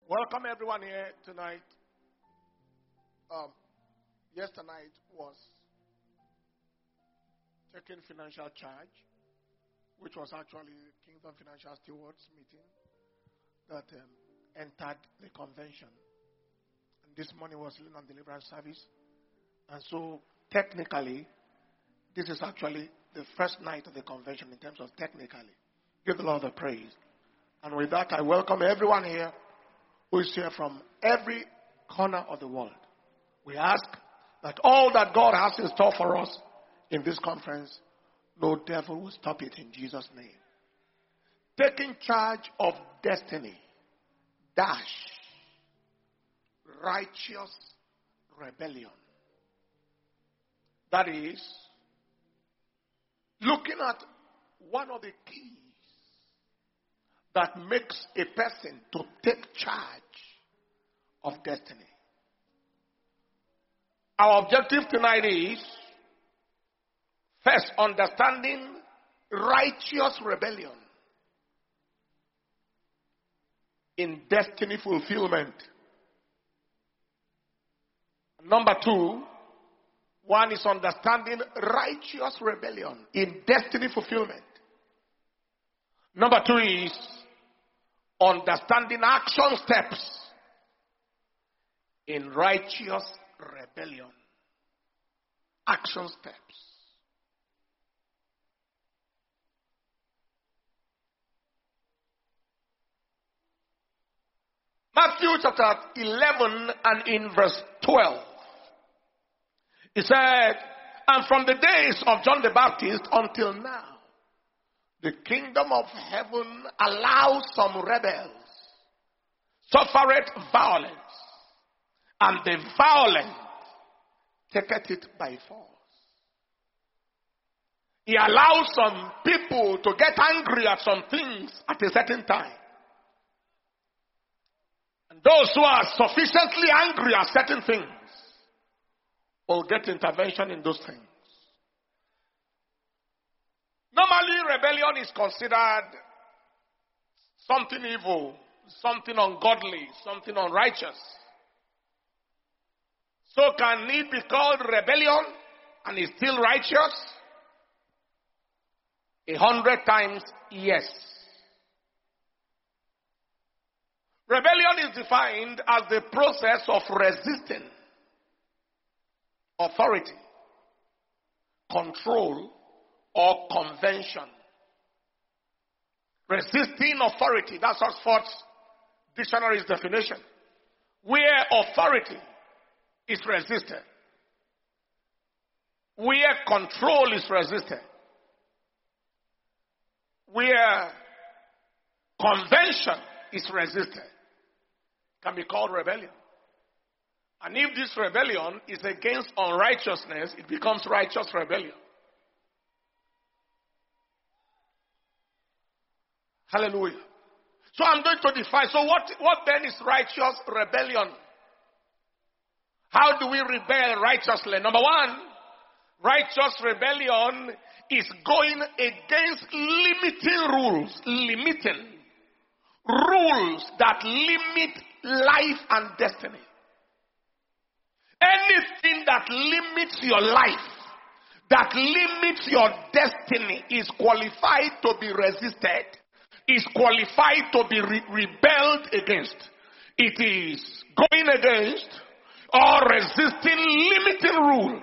Welcome everyone here tonight. Yesterday night was taking financial charge, which was actually Kingdom Financial Stewards meeting that entered the convention. And this morning was Healing and Deliverance service. And so technically, this is actually the first night of the convention in terms of technically. Give the Lord the praise. And with that, I welcome everyone here who is here from every corner of the world. We ask that all that God has in store for us in this conference, no devil will stop it in Jesus' name. Taking charge of destiny, righteous rebellion. That is, looking at one of the keys that makes a person to take charge of destiny. Our objective tonight is, first, understanding righteous rebellion in destiny fulfillment. Number two, one is understanding righteous rebellion in destiny fulfillment. Number two is understanding action steps in righteous rebellion. Action steps. Matthew chapter 11 and in verse 12. He said, and from the days of John the Baptist until now, the kingdom of heaven allows some rebels, suffereth violence, and the violent taketh it by force. He allows some people to get angry at some things at a certain time. And those who are sufficiently angry at certain things will get intervention in those things. Normally, rebellion is considered something evil, something ungodly, something unrighteous. So can it be called rebellion and is still righteous? 100 times yes. Rebellion is defined as the process of resisting authority, control, or convention. Resisting authority, that's Oxford's dictionary's definition. Where authority is resisted. Where control is resisted. Where convention is resisted. Can be called rebellion. And if this rebellion is against unrighteousness, it becomes righteous rebellion. Hallelujah. So I'm going to define. So what then is righteous rebellion? How do we rebel righteously? Number one, righteous rebellion is going against limiting rules. Limiting rules that limit life and destiny. Anything that limits your life, that limits your destiny is qualified to be resisted. Is qualified to be rebelled against. It is going against or resisting limiting rules.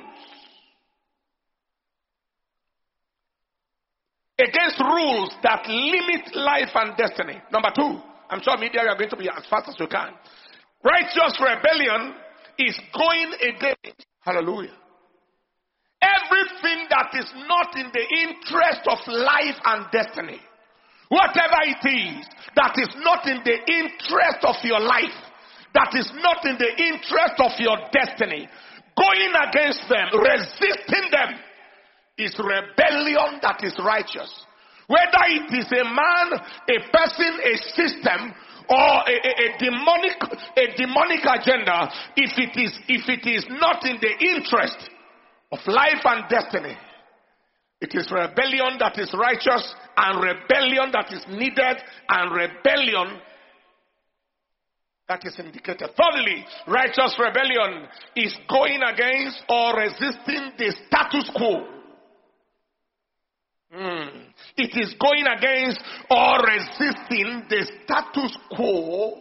Against rules that limit life and destiny. Number two, I'm sure media are going to be as fast as you can. Righteous rebellion is going against, hallelujah, everything that is not in the interest of life and destiny. Whatever it is that is not in the interest of your life, that is not in the interest of your destiny, going against them, resisting them, is rebellion that is righteous. Whether it is a man, a person, a system, or a demonic agenda, if it is not in the interest of life and destiny, it is rebellion that is righteous, and rebellion that is needed, and rebellion That is indicated. Thirdly, righteous rebellion is going against or resisting the status quo. It is going against or resisting the status quo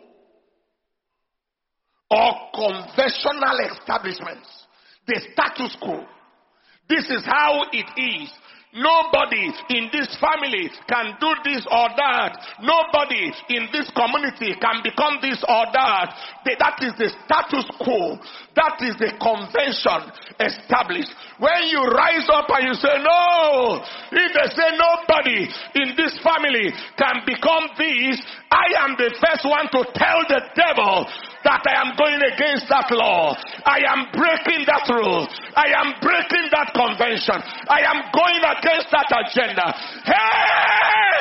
or conventional establishments. The status quo. This is how it is. Nobody in this family can do this or that. Nobody in this community can become this or that. That is the status quo. That is the convention established. When you rise up and you say, no, if they say nobody in this family can become this, I am the first one to tell the devil that I am going against that law. I am breaking that rule. I am breaking that convention. I am going against that agenda. Hey!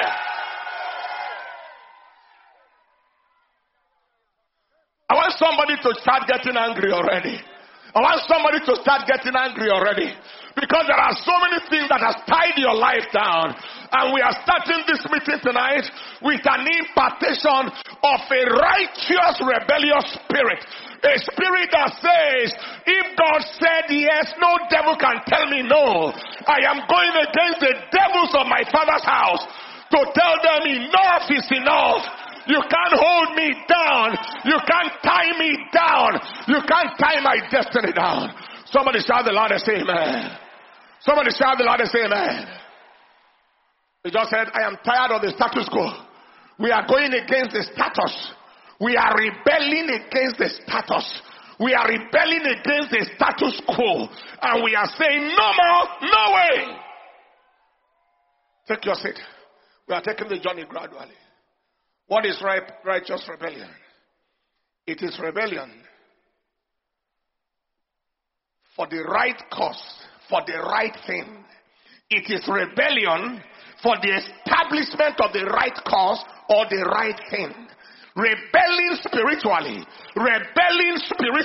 I want somebody to start getting angry already. I want somebody to start getting angry already. Because there are so many things that have tied your life down. And we are starting this meeting tonight with an impartation of a righteous, rebellious spirit. A spirit that says, if God said yes, no devil can tell me no. I am going against the devils of my father's house to tell them enough is enough. You can't hold me down. You can't tie me down. You can't tie my destiny down. Somebody shout the Lord and say amen. Somebody shout the Lord and say amen. He just said, I am tired of the status quo. We are going against the status. We are rebelling against the status. We are rebelling against the status quo. And we are saying, no more, no way. Take your seat. We are taking the journey gradually. What is righteous rebellion? It is rebellion for the right cause, for the right thing. It is rebellion for the establishment of the right cause or the right thing. Rebelling spiritually, rebelling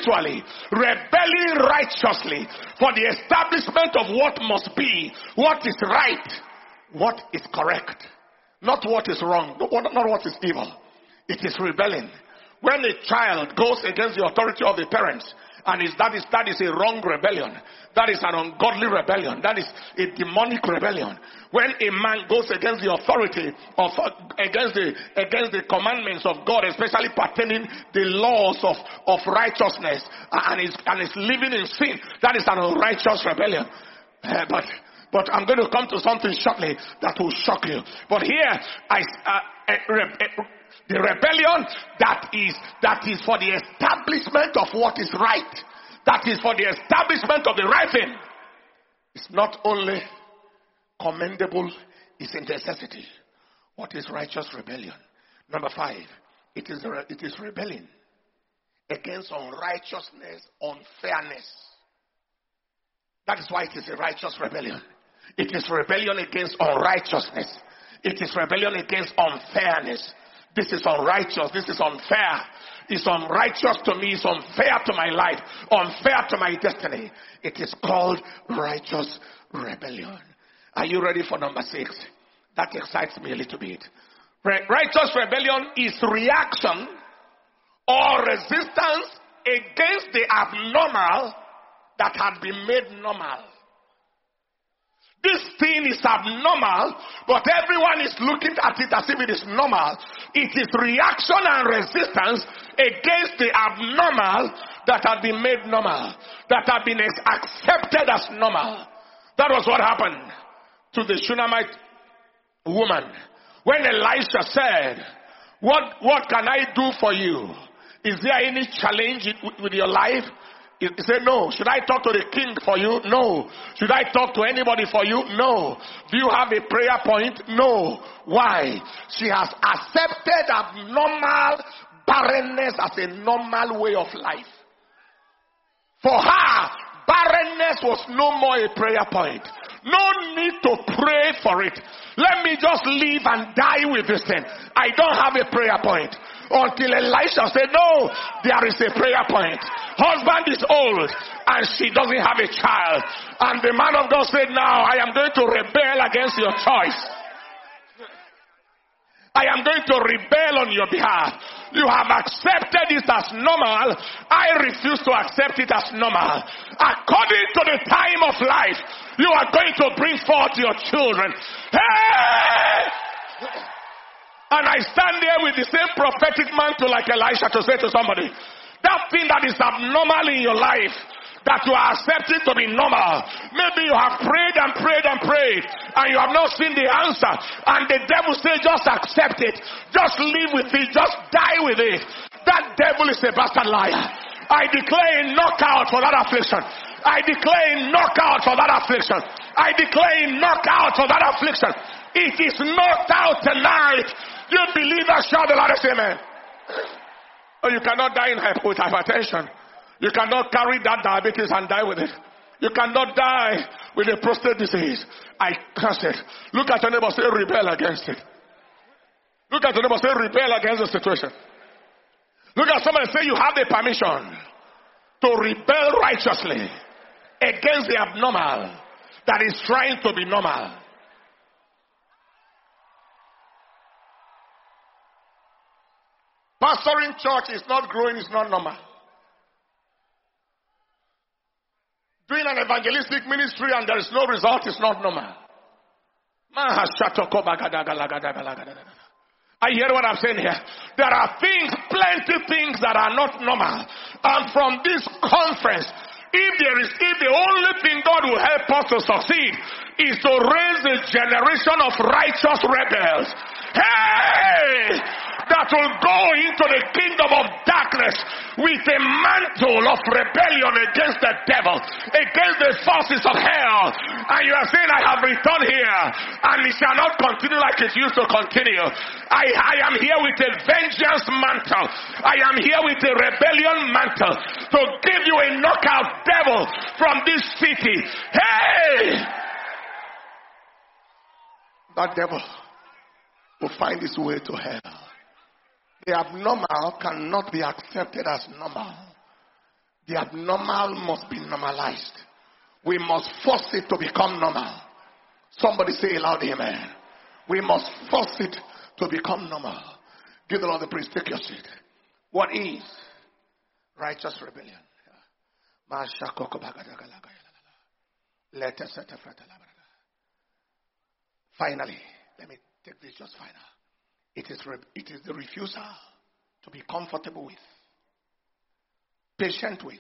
righteously for the establishment of what must be, what is right, what is correct. Not what is wrong, not what is evil. It is rebelling. When a child goes against the authority of the parents, and that is a wrong rebellion. That is an ungodly rebellion. That is a demonic rebellion. When a man goes against the authority of against the commandments of God, especially pertaining the laws of righteousness, and is living in sin, that is an unrighteous rebellion. But I'm going to come to something shortly that will shock you. But here, the rebellion that is for the establishment of what is right, that is for the establishment of the right thing, it's not only commendable, it's a necessity. What is righteous rebellion? Number 5, it is rebelling against unrighteousness, unfairness. That is why it is a righteous rebellion. It is rebellion against unrighteousness. It is rebellion against unfairness. This is unrighteous. This is unfair. It's unrighteous to me. It's unfair to my life. Unfair to my destiny. It is called righteous rebellion. Are you ready for number 6? That excites me a little bit. Righteous rebellion is reaction or resistance against the abnormal that had been made normal. This thing is abnormal, but everyone is looking at it as if it is normal. It is reaction and resistance against the abnormal that had been made normal, that had been accepted as normal. That was what happened to the Shunammite woman. When Elisha said, what can I do for you? Is there any challenge with your life? He said, no. Should I talk to the king for you? No. Should I talk to anybody for you? No. Do you have a prayer point? No. Why? She has accepted abnormal barrenness as a normal way of life. For her, barrenness was no more a prayer point. No need to pray for it. Let me just live and die with this thing. I don't have a prayer point. Until Elisha said, no, there is a prayer point. Husband is old and she doesn't have a child. And the man of God said, now I am going to rebel against your choice. I am going to rebel on your behalf. You have accepted it as normal. I refuse to accept it as normal. According to the time of life, you are going to bring forth your children. Hey! And I stand there with the same prophetic mantle like Elisha to say to somebody, that thing that is abnormal in your life, that you are accepting to be normal. Maybe you have prayed and prayed and prayed, and you have not seen the answer. And the devil says, just accept it. Just live with it. Just die with it. That devil is a bastard liar. I declare a knockout for that affliction. I declare a knockout for that affliction. I declare a knockout for that affliction. It is knocked out tonight. You believers shout the loudest amen. Oh, you cannot die with hypertension. You cannot carry that diabetes and die with it. You cannot die with a prostate disease. I curse it. Look at your neighbor, say rebel against it. Look at your neighbor, say rebel against the situation. Look at somebody, say you have the permission to rebel righteously against the abnormal that is trying to be normal. Pastoring church is not growing, it's not normal. Doing an evangelistic ministry and there is no result is not normal. I hear what I'm saying here. There are things, plenty things that are not normal. And from this conference, if the only thing God will help us to succeed is to raise a generation of righteous rebels. Hey! That will go into the kingdom of darkness with a mantle of rebellion against the devil, against the forces of hell. And you are saying, I have returned here, and it shall not continue like it used to continue. I am here with a vengeance mantle. I am here with a rebellion mantle to give you a knockout devil from this city. Hey! That devil will find his way to hell. The abnormal cannot be accepted as normal. The abnormal must be normalized. We must force it to become normal. Somebody say aloud, amen. We must force it to become normal. Give the Lord the praise. Take your seat. What is righteous rebellion? Finally, let me take this just final. It is the refusal to be comfortable with, patient with,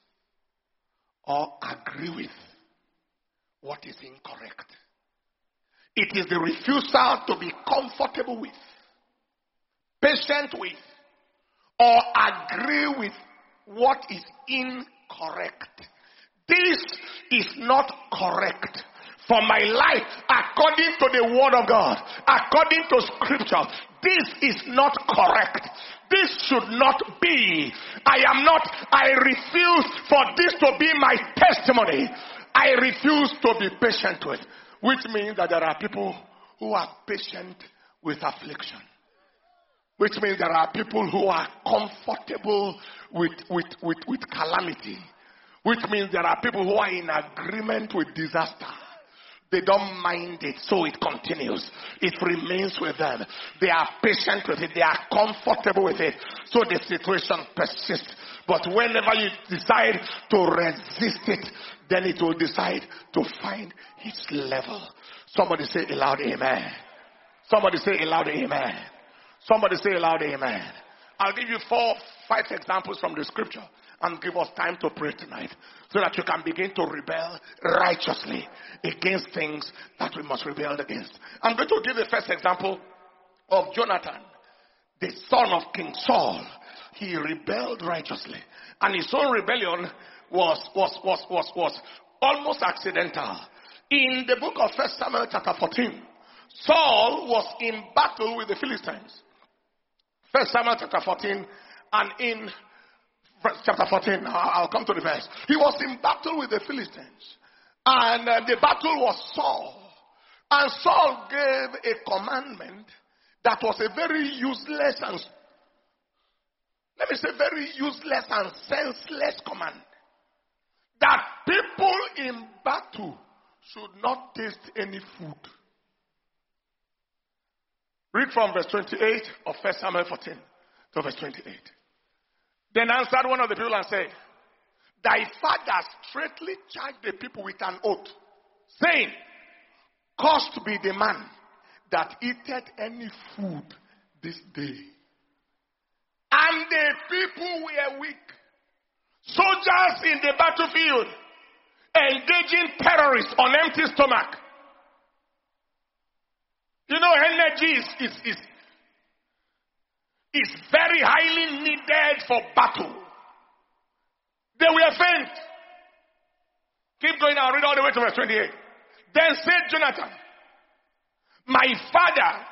or agree with what is incorrect. It is the refusal to be comfortable with, patient with, or agree with what is incorrect. This is not correct. For my life, according to the word of God, according to scripture, this is not correct. This should not be. I refuse for this to be my testimony. I refuse to be patient with. Which means that there are people who are patient with affliction. Which means there are people who are comfortable with calamity. Which means there are people who are in agreement with disaster. They don't mind it, so it continues. It remains with them. They are patient with it. They are comfortable with it. So the situation persists. But whenever you decide to resist it, then it will decide to find its level. Somebody say aloud, amen. Somebody say aloud, amen. Somebody say aloud, amen. I'll give you 4-5 examples from the scripture and give us time to pray tonight so that you can begin to rebel righteously against things that we must rebel against. I'm going to give the first example of Jonathan, the son of King Saul. He rebelled righteously, and his own rebellion was almost accidental. In the book of 1 Samuel chapter 14, Saul was in battle with the Philistines. 1 Samuel chapter 14, and in chapter 14, I'll come to the verse. He was in battle with the Philistines. And the battle was Saul. And Saul gave a commandment that was a very useless and, very useless and senseless command. That people in battle should not taste any food. Read from verse 28 of 1 Samuel 14 to verse 28. Then answered one of the people and said, thy father straightly charged the people with an oath, saying, cursed be the man that eateth any food this day. And the people were weak. Soldiers in the battlefield, engaging terrorists on empty stomach. You know, energy is very highly needed for battle. They were faint. Keep going, I'll read all the way to verse 28. Then said Jonathan, my father.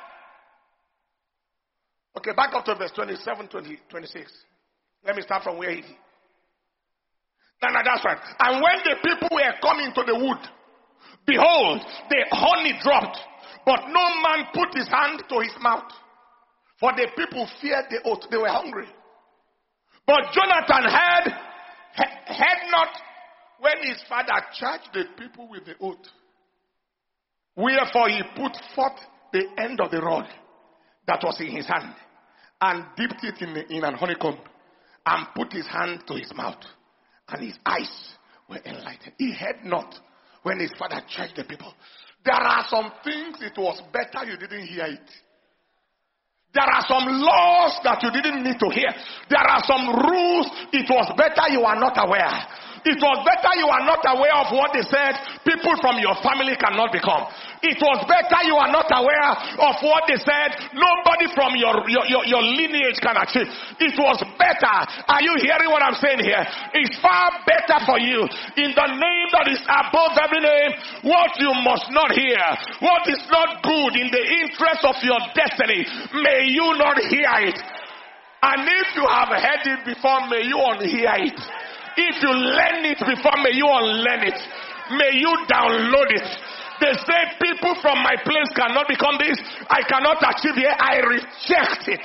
Okay, back up to verse 27, 26. Let me start from where he is. No, that's right. And when the people were coming to the wood, behold, the honey dropped, but no man put his hand to his mouth. For the people feared the oath. They were hungry. But Jonathan had not when his father charged the people with the oath. Wherefore he put forth the end of the rod that was in his hand, and dipped it in an honeycomb, and put his hand to his mouth, and his eyes were enlightened. He had not when his father charged the people. There are some things it was better you didn't hear it. There are some laws that you didn't need to hear. There are some rules it was better you are not aware. It was better you are not aware of what they said people from your family cannot become. It was better you are not aware of what they said nobody from your lineage can achieve. It was better. Are you hearing what I'm saying here? It's far better for you in the name that is above every name. What you must not hear, what is not good in the interest of your destiny, may you not hear it. And if you have heard it before, may you unhear it. If you learn it before, may you unlearn it. May you download it. They say people from my place cannot become this. I cannot achieve here. I reject it.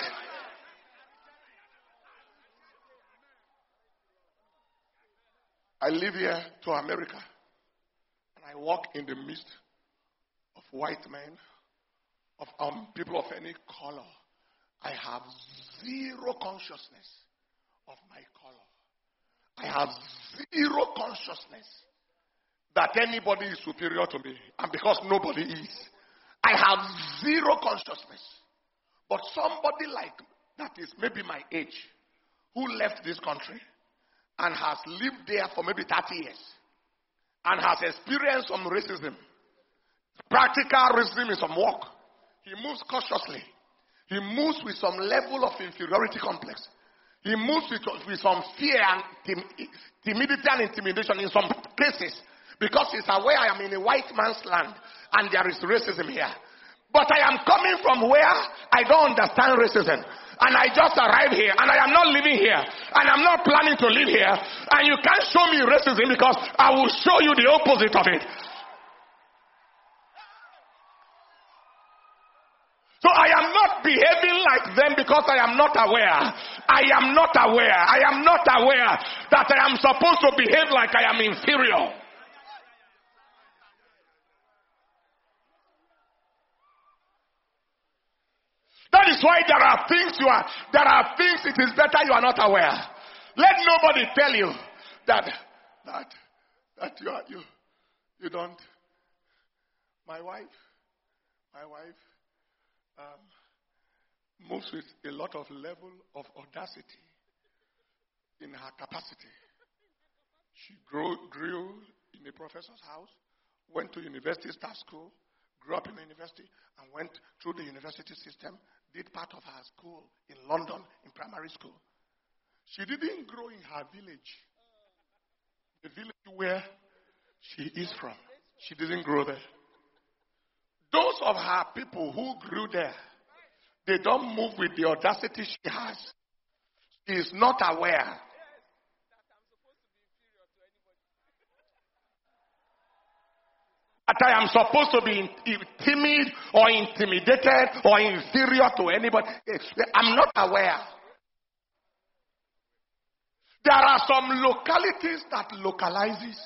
I live here to America, and I walk in the midst of white men, of people of any color. I have zero consciousness of my color. I have zero consciousness that anybody is superior to me. And because nobody is, I have zero consciousness. But somebody like that is maybe my age, who left this country and has lived there for maybe 30 years and has experienced some racism, practical racism in some work. He moves cautiously. He moves with some level of inferiority complex. He moves with some fear and timidity and intimidation in some cases, because he's aware I am in a white man's land and there is racism here. But I am coming from where I don't understand racism, and I just arrived here, and I am not living here, and I'm not planning to live here, and you can't show me racism because I will show you the opposite of it. So I am not behaving like them because I am not aware. I am not aware. I am not aware that I am supposed to behave like I am inferior. That is why there are things it is better you are not aware. Let nobody tell you that you don't. My wife moves with a lot of level of audacity in her capacity. She grew in a professor's house, went to university, start school, grew up in the university, and went through the university system, did part of her school in London, in primary school. She didn't grow in her village, the village where she is from. She didn't grow there. Those of her people who grew there, they don't move with the audacity she has. She is not aware. That I am supposed to be timid or intimidated or inferior to anybody. I'm not aware. There are some localities that localizes.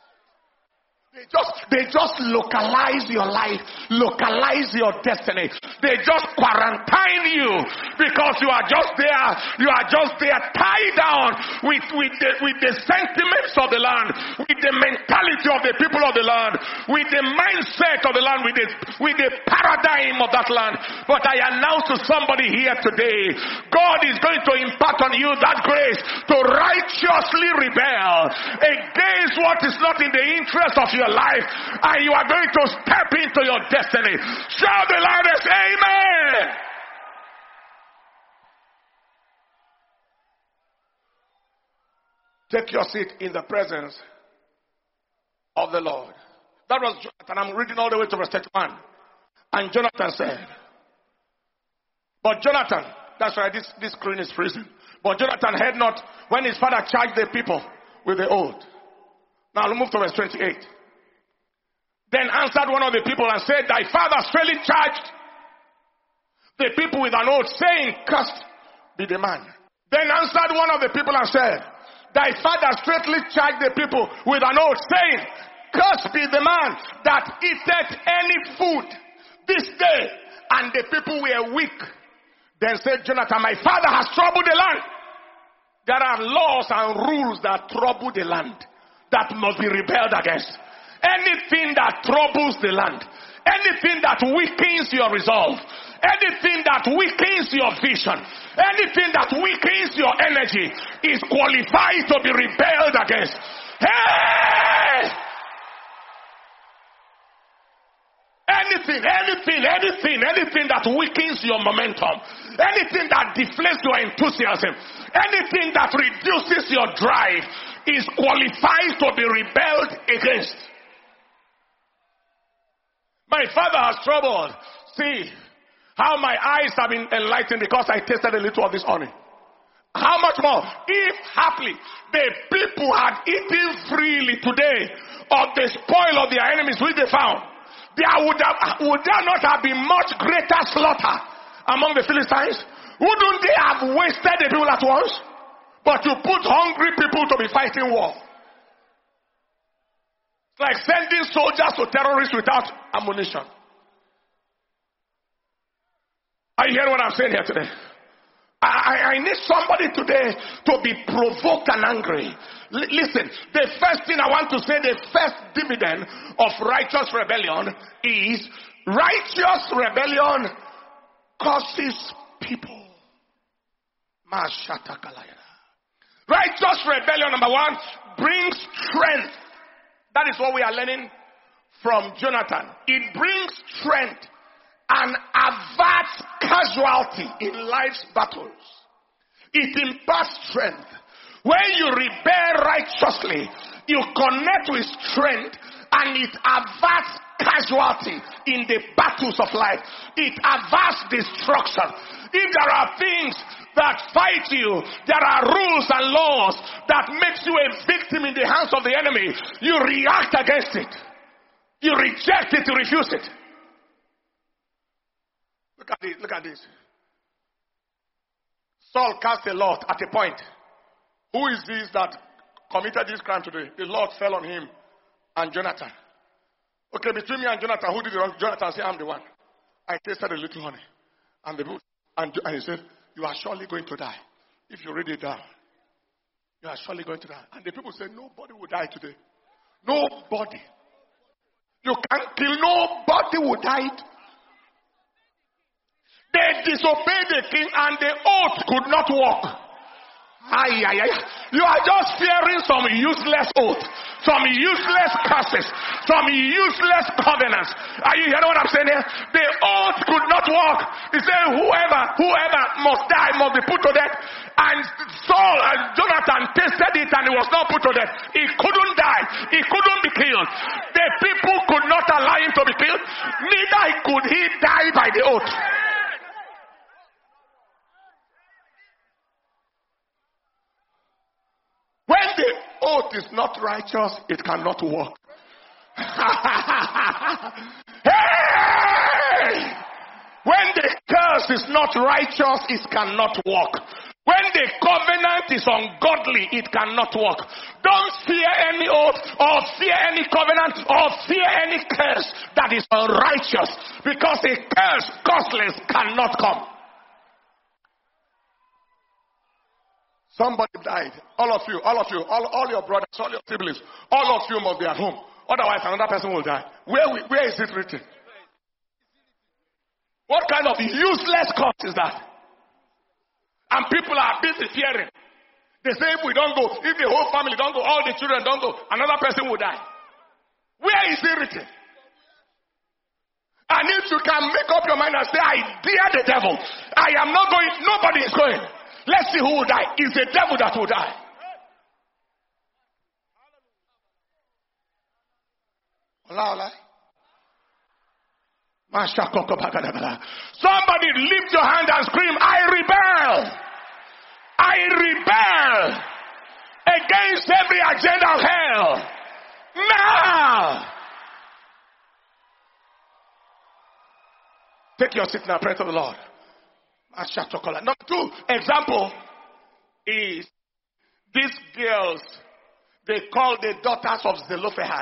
They just localize your life, localize your destiny. They just quarantine you because you are just there. You are just there tied down with the sentiments of the land, with the mentality of the people of the land, with the mindset of the land, with the paradigm of that land. But I announce to somebody here today, God is going to impart on you that grace to righteously rebel against what is not in the interest of your life, and you are going to step into your destiny. Shout the loudest amen. Take your seat in the presence of the Lord. That was Jonathan. I'm reading all the way to verse 31. And Jonathan said, but Jonathan, that's right, this screen is freezing. But Jonathan heard not when his father charged the people with the oath. Now we'll move to verse 28. Then answered one of the people and said, thy father straightly charged the people with an oath, saying, cursed be the man. Then answered one of the people and said, thy father straightly charged the people with an oath, saying, cursed be the man that eateth any food this day. And the people were weak. Then said Jonathan, my father has troubled the land. There are laws and rules that trouble the land, that must be rebelled against. Anything that troubles the land, anything that weakens your resolve, anything that weakens your vision, anything that weakens your energy is qualified to be rebelled against. Hey! Anything that weakens your momentum, anything that deflates your enthusiasm, anything that reduces your drive is qualified to be rebelled against. My father has troubled. See how my eyes have been enlightened because I tasted a little of this honey. How much more if haply the people had eaten freely today of the spoil of their enemies which they found, would there not have been much greater slaughter among the Philistines? Wouldn't they have wasted the people at once? But you put hungry people to be fighting war. It's like sending soldiers to terrorists without ammunition. Are you hearing what I'm saying here today? I need somebody today to be provoked and angry. Listen, the first thing I want to say, the first dividend of righteous rebellion is righteous rebellion causes people. Righteous rebellion, number one, brings strength. That is what we are learning from Jonathan. It brings strength and averts casualty in life's battles. It imparts strength. When you rebel righteously, you connect with strength and it averts casualty in the battles of life. It averts destruction. If there are things that fight you, there are rules and laws that makes you a victim in the hands of the enemy, you react against it. You reject it, you refuse it. Look at this. Saul cast a lot at a point. Who is this that committed this crime today? The Lord fell on him and Jonathan. Okay, between me and Jonathan, who did the wrong? Jonathan said, I'm the one. I tasted a little honey. And he said, you are surely going to die. If you read it down, you are surely going to die. And the people said, nobody will die today. Nobody. You can't kill. Nobody will die. They disobeyed the king and the oath could not work. You are just fearing some useless oath, some useless curses, some useless covenants. Are you hearing what I'm saying here? The oath could not work. He said, whoever must die must be put to death. And Saul and Jonathan tasted it and he was not put to death. He couldn't die. He couldn't be killed. The people could not allow him to be killed. Neither could he die by the oath. When the oath is not righteous, it cannot work. Hey! When the curse is not righteous, it cannot work. When the covenant is ungodly, it cannot work. Don't fear any oath, or fear any covenant, or fear any curse that is unrighteous, because a curse, causeless, cannot come. Somebody died. All of you, all your brothers, all your siblings, all of you must be at home. Otherwise, another person will die. Where is it written? What kind of useless curse is that? And people are busy fearing. They say if we don't go, if the whole family don't go, all the children don't go, another person will die. Where is it written? And if you can make up your mind and say, I dare the devil, I am not going, nobody is going. Let's see who will die. It's the devil that will die. Somebody lift your hand and scream, I rebel. I rebel against every agenda of hell. Now. Take your seat now, pray to the Lord. Number 2 example is these girls, they call the daughters of Zelophehad.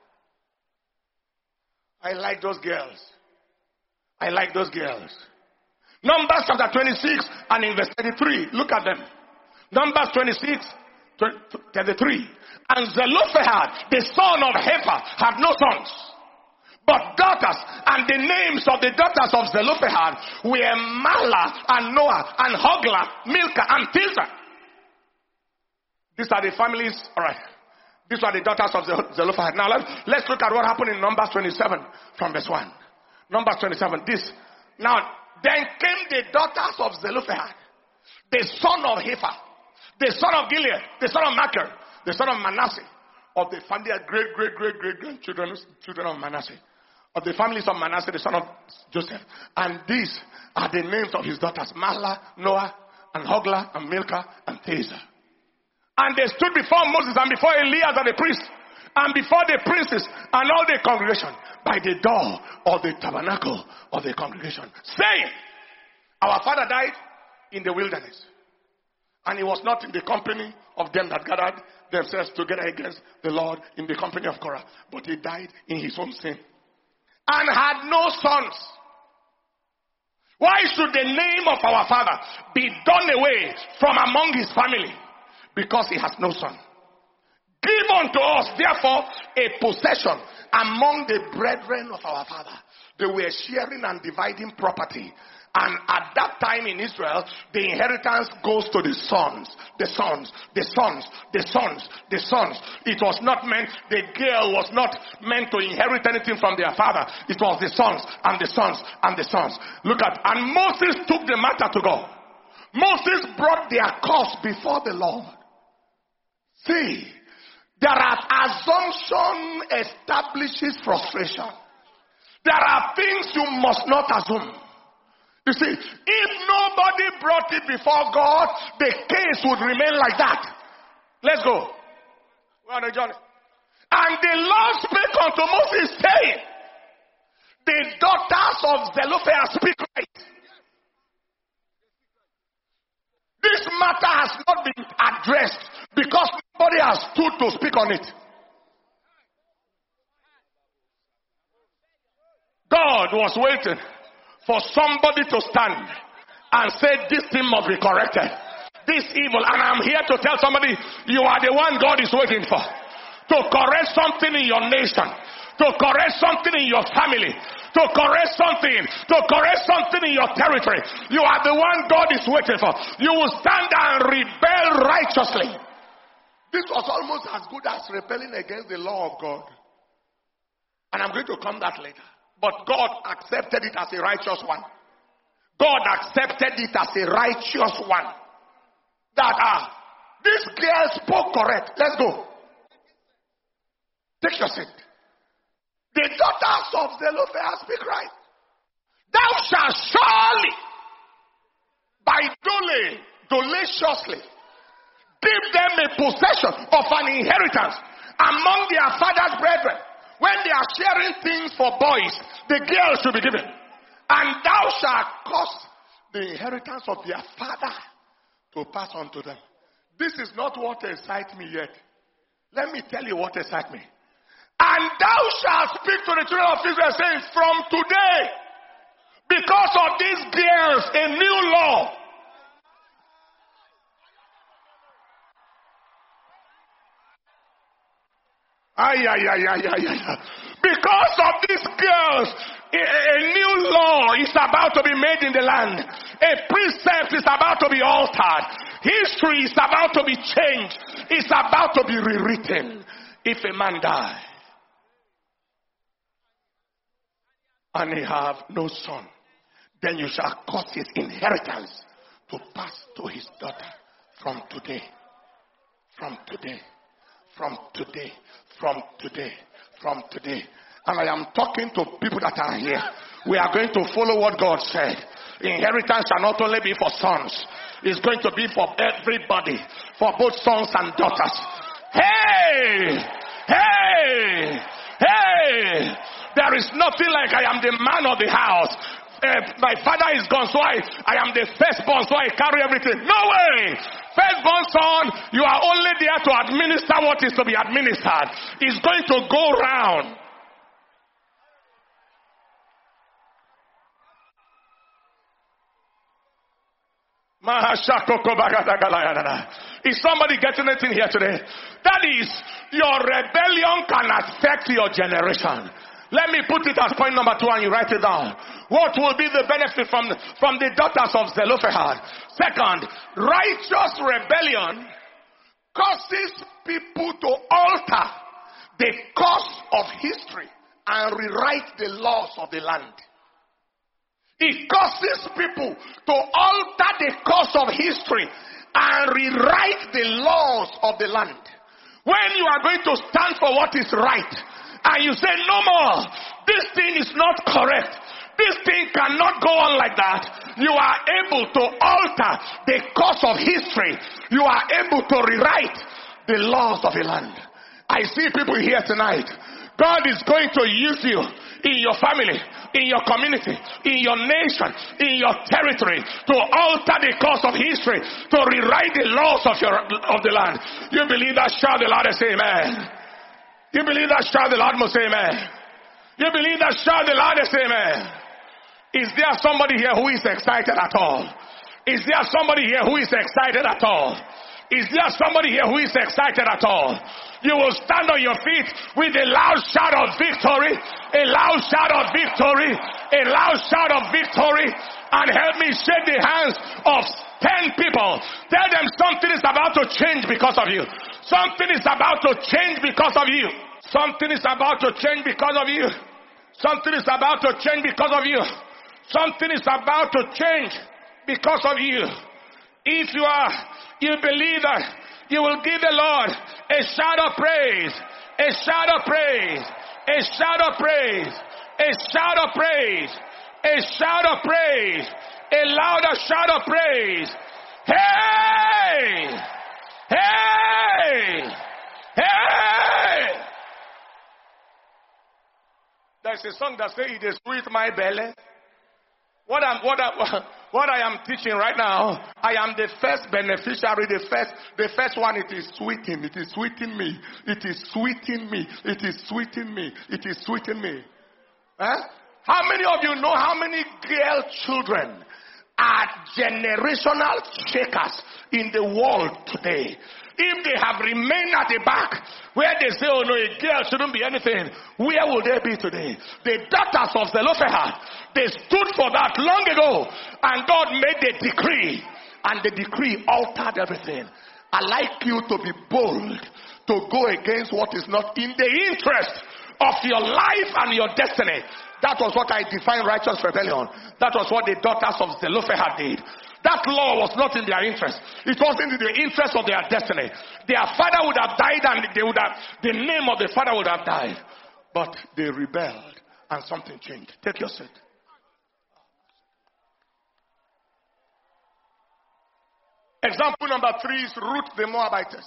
I like those girls. I like those girls. Numbers chapter 26 and in verse 33. Look at them. Numbers 26, 33. And Zelophehad, the son of Hepher, had no sons, but daughters. And the names of the daughters of Zelophehad were Mahlah and Noah and Hoglah, Milcah and Tirzah. These are the families. All right. These are the daughters of Zelophehad. Now let's look at what happened in Numbers 27 from verse 1. Numbers 27. This. Now, then came the daughters of Zelophehad, the son of Hepher, the son of Gilead, the son of Machir, the son of Manasseh, of the family of great grandchildren of Manasseh, of the families of Manasseh, the son of Joseph. And these are the names of his daughters, Mahlah, Noah, and Hoglah, and Milcah, and Tirzah. And they stood before Moses and before Eleazar the priest, and before the princes and all the congregation, by the door of the tabernacle of the congregation, saying, our father died in the wilderness, and he was not in the company of them that gathered themselves together against the Lord in the company of Korah, but he died in his own sin, and had no sons. Why should the name of our father be done away from among his family? Because he has no son. Give unto us, therefore, a possession among the brethren of our father. They were sharing and dividing property. And at that time in Israel, the inheritance goes to the sons. The sons. It was not meant, the girl was not meant to inherit anything from their father. It was the sons and the sons and the sons. Look at, and Moses took the matter to God. Moses brought their cause before the Lord. See, there are assumption establishes frustration. There are things you must not assume. You see, if nobody brought it before God, the case would remain like that. Let's go. We're on a journey. And the Lord spake unto Moses, saying, the daughters of Zelophehad speak right. This matter has not been addressed because nobody has stood to speak on it. God was waiting for somebody to stand and say, this thing must be corrected. This evil. And I'm here to tell somebody, you are the one God is waiting for. To correct something in your nation. To correct something in your family. To correct something in your territory. You are the one God is waiting for. You will stand and rebel righteously. This was almost as good as rebelling against the law of God. And I'm going to come that later. But God accepted it as a righteous one. God accepted it as a righteous one. That this girl spoke correct. Let's go. Take your seat. The daughters of Zelophehad speak right. Thou shalt surely, by dolaciously, give them a possession of an inheritance among their father's brethren. When they are sharing things for boys, the girls should be given. And thou shalt cause the inheritance of their father to to pass on to them. This is not what excites me yet. Let me tell you what excites me. And thou shalt speak to the children of Israel, saying, from today, because of these girls, a new law. Because of these girls, a new law is about to be made in the land. A precept is about to be altered. History is about to be changed. It's about to be rewritten. If a man die and he have no son, then you shall cause his inheritance to pass to his daughter from today. From today. From today. From today. From today. And I am talking to people that are here. We are going to follow what God said. Inheritance shall not only be for sons, it's going to be for everybody, for both sons and daughters. Hey! Hey! Hey! There is nothing like I am the man of the house. My father is gone, so I am the firstborn, so I carry everything. No way! Firstborn son, you are only there to administer what is to be administered. It's going to go round. Is somebody getting it in here today? That is, your rebellion can affect your generation. Let me put it as point number 2 and you write it down. What will be the benefit from the daughters of Zelophehad? Second, righteous rebellion causes people to alter the course of history and rewrite the laws of the land. It causes people to alter the course of history and rewrite the laws of the land. When you are going to stand for what is right, and you say, no more, this thing is not correct, this thing cannot go on like that, you are able to alter the course of history. You are able to rewrite the laws of a land. I see people here tonight. God is going to use you in your family, in your community, in your nation, in your territory, to alter the course of history, to rewrite the laws of the land. You believe that? Shout the Lord and say amen. You believe that? Shout the Lord must say amen. You believe that? Shout the Lord and say amen. Is there somebody here who is excited at all? Is there somebody here who is excited at all? Is there somebody here who is excited at all? You will stand on your feet with a loud shout of victory, a loud shout of victory, a loud shout of victory, and help me shake the hands of 10 people. Tell them something is about to change because of you. Something is about to change because of you. Something is about to change because of you. Something is about to change because of you. Something is about to change because of you. If you believe that, you will give the Lord a shout of praise, a shout of praise, a shout of praise, a shout of praise, a shout of praise, a louder shout of praise. Hey! Hey! Hey! There's a song that says, it is sweet my belly. What I am teaching right now, I am the first beneficiary, the first one. It is sweeting. It is sweeting me. It is sweeting me. It is sweeting me. It is sweeting me. Huh? How many of you know how many girl children are generational shakers in the world today? If they have remained at the back, where they say, oh no, a girl shouldn't be anything, where will they be today? The daughters of Zelophehad, they stood for that long ago, and God made the decree, and the decree altered everything. I like you to be bold, to go against what is not in the interest of your life and your destiny. That was what I define righteous rebellion. That was what the daughters of Zelophehad did. That law was not in their interest. It wasn't in the interest of their destiny. Their father would have died, and the name of the father would have died. But they rebelled, and something changed. Take your seat. Example number 3 is Ruth the Moabitess.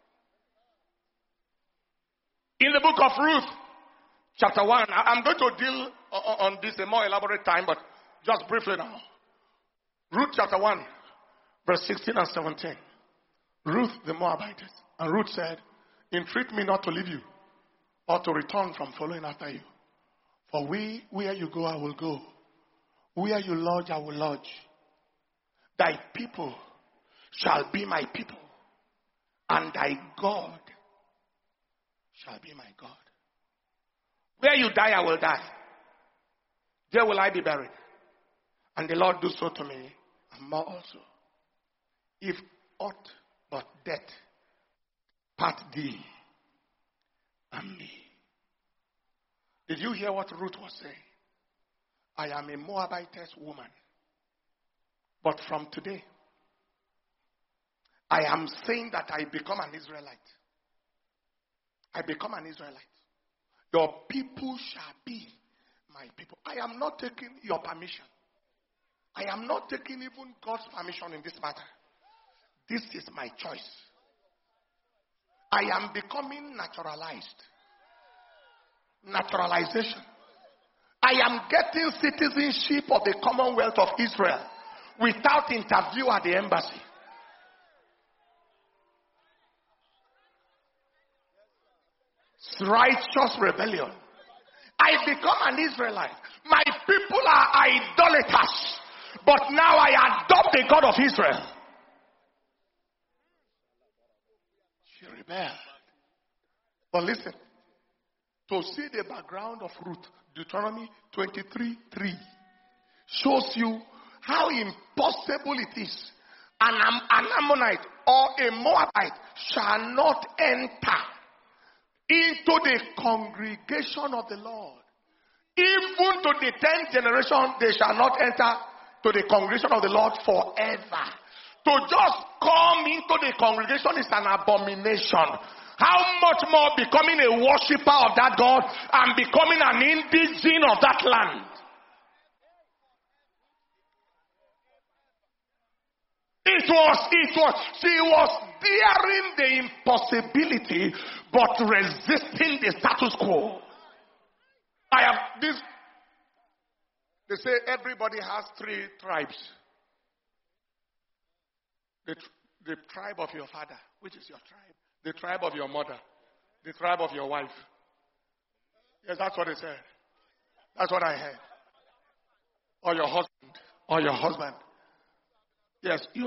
In the book of Ruth, chapter 1, I'm going to deal on this a more elaborate time, but just briefly now. Ruth chapter 1, Verse 16 and 17. Ruth the Moabitess. And Ruth said, entreat me not to leave you, or to return from following after you. For where you go, I will go. Where you lodge, I will lodge. Thy people shall be my people, and thy God shall be my God. Where you die, I will die. There will I be buried. And the Lord do so to me, and more also. If aught but death part thee and me. Did you hear what Ruth was saying? I am a Moabitess woman. But from today, I am saying that I become an Israelite. I become an Israelite. Your people shall be my people. I am not taking your permission. I am not taking even God's permission in this matter. This is my choice. I am becoming naturalized. Naturalization. I am getting citizenship of the Commonwealth of Israel without interview at the embassy. Righteous rebellion. I become an Israelite. My people are idolaters. But now I adopt the God of Israel. She rebelled. But listen. To see the background of Ruth, Deuteronomy 23:3 shows you how impossible it is. An Ammonite or a Moabite shall not enter into the congregation of the Lord. Even to the 10th generation, they shall not enter to the congregation of the Lord forever. To just come into the congregation is an abomination. How much more becoming a worshiper of that God and becoming an indigene of that land? She was daring the impossibility, but resisting the status quo. They say everybody has 3 tribes. The tribe of your father, which is your tribe. The tribe of your mother. The tribe of your wife. Yes, that's what they said. That's what I heard. Or your husband. Or your husband. Yes, you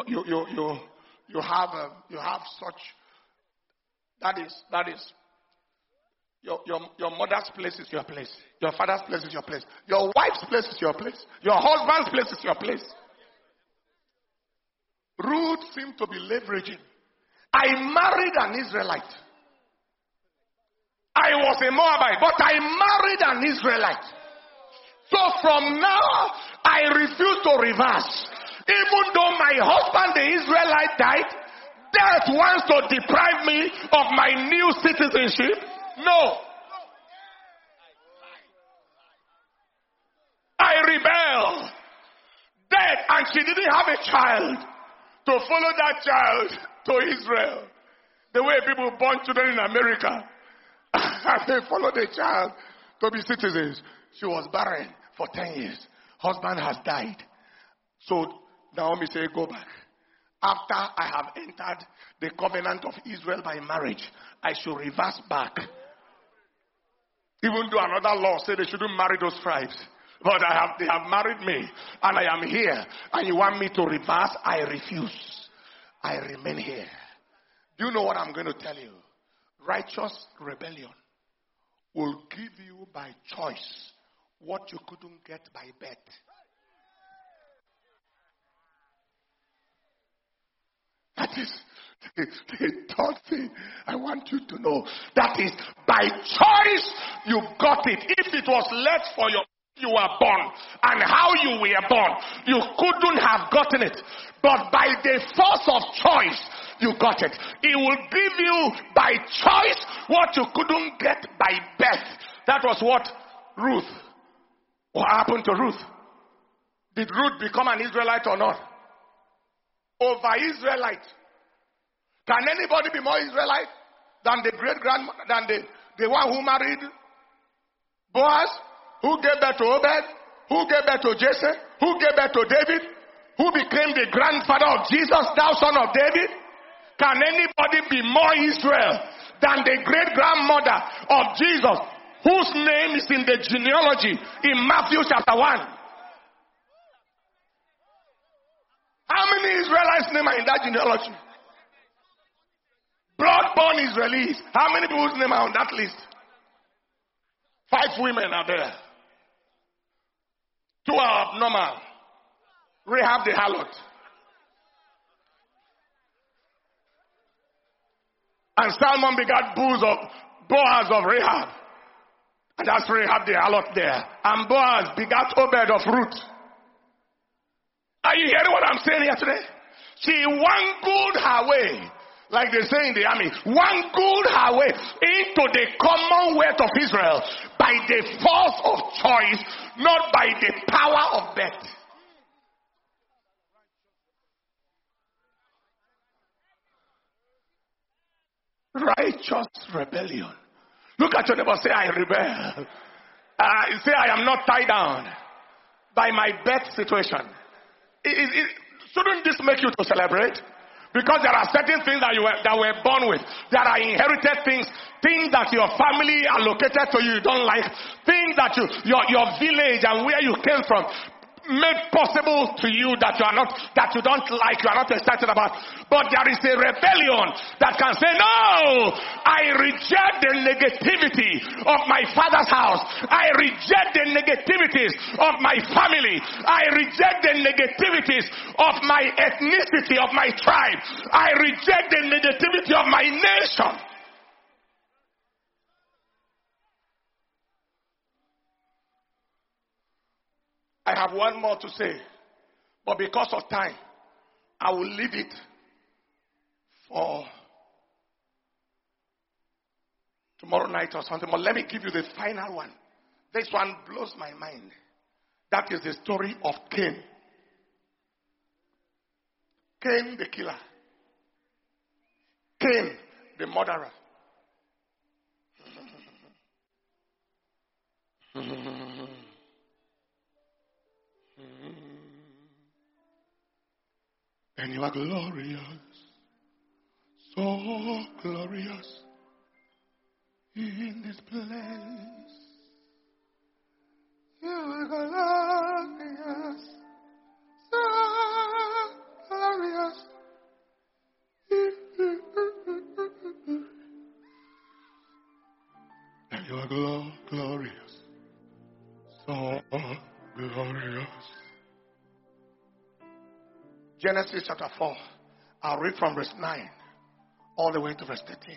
have such. That is. Your mother's place is your place. Your father's place is your place. Your wife's place is your place. Your husband's place is your place. Ruth seemed to be leveraging. I married an Israelite. I was a Moabite, but I married an Israelite. So from now, I refuse to reverse. Even though my husband, the Israelite, died, death wants to deprive me of my new citizenship. No. I rebel. Death, and she didn't have a child to follow that child to Israel. The way people born children in America. And they follow the child to be citizens. She was barren for 10 years. Husband has died. So Naomi said, go back. After I have entered the covenant of Israel by marriage, I should reverse back. Even though another law said they shouldn't marry those tribes. But they have married me, and I am here, and you want me to reverse? I refuse. I remain here. Do you know what I'm going to tell you? Righteous rebellion will give you by choice what you couldn't get by birth. That is the third thing I want you to know. That is, by choice you got it. If it was left for you were born and how you were born, you couldn't have gotten it. But by the force of choice, you got it. It will give you by choice what you couldn't get by birth. That was what happened to Ruth. Did Ruth become an Israelite or not? Over Israelite. Can anybody be more Israelite than the than the one who married Boaz? Who gave birth to Obed? Who gave birth to Jesse? Who gave birth to David? who became the grandfather of Jesus, thou son of David? Can anybody be more Israel than the great-grandmother of Jesus, whose name is in the genealogy in Matthew chapter 1? How many Israelites' names are in that genealogy? Blood-born Israelis. How many people's names are on that list? 5 women are there. 2 are abnormal. Rahab the harlot. And Salmon begat Boaz of Rahab. And that's Rahab the harlot there. And Boaz begat Obed of Ruth. Are you hearing what I'm saying here today? She wangled her way, like they say in the army, wangled her way into the commonwealth of Israel by the force of choice, not by the power of birth. Righteous rebellion. Look at your neighbor, say, I rebel. Say, I am not tied down by my birth situation. Shouldn't this make you to celebrate? Because there are certain things that were born with. There are inherited things that your family allocated to you don't like, things that your village and where you came from made possible to you that you don't like, you are not excited about. But there is a rebellion that can say, no, I reject the negativity of my father's house. I reject the negativities of my family. I reject the negativities of my ethnicity, of my tribe. I reject the negativity of my nation. I have one more to say, but because of time, I will leave it for tomorrow night or something. But let me give you the final one. This one blows my mind. That is the story of Cain. Cain the killer. Cain the murderer. And you are glorious, so glorious in this place. You are glorious, so glorious. And you are glorious, so glorious. Genesis chapter 4. I'll read from verse 9 all the way to verse 13.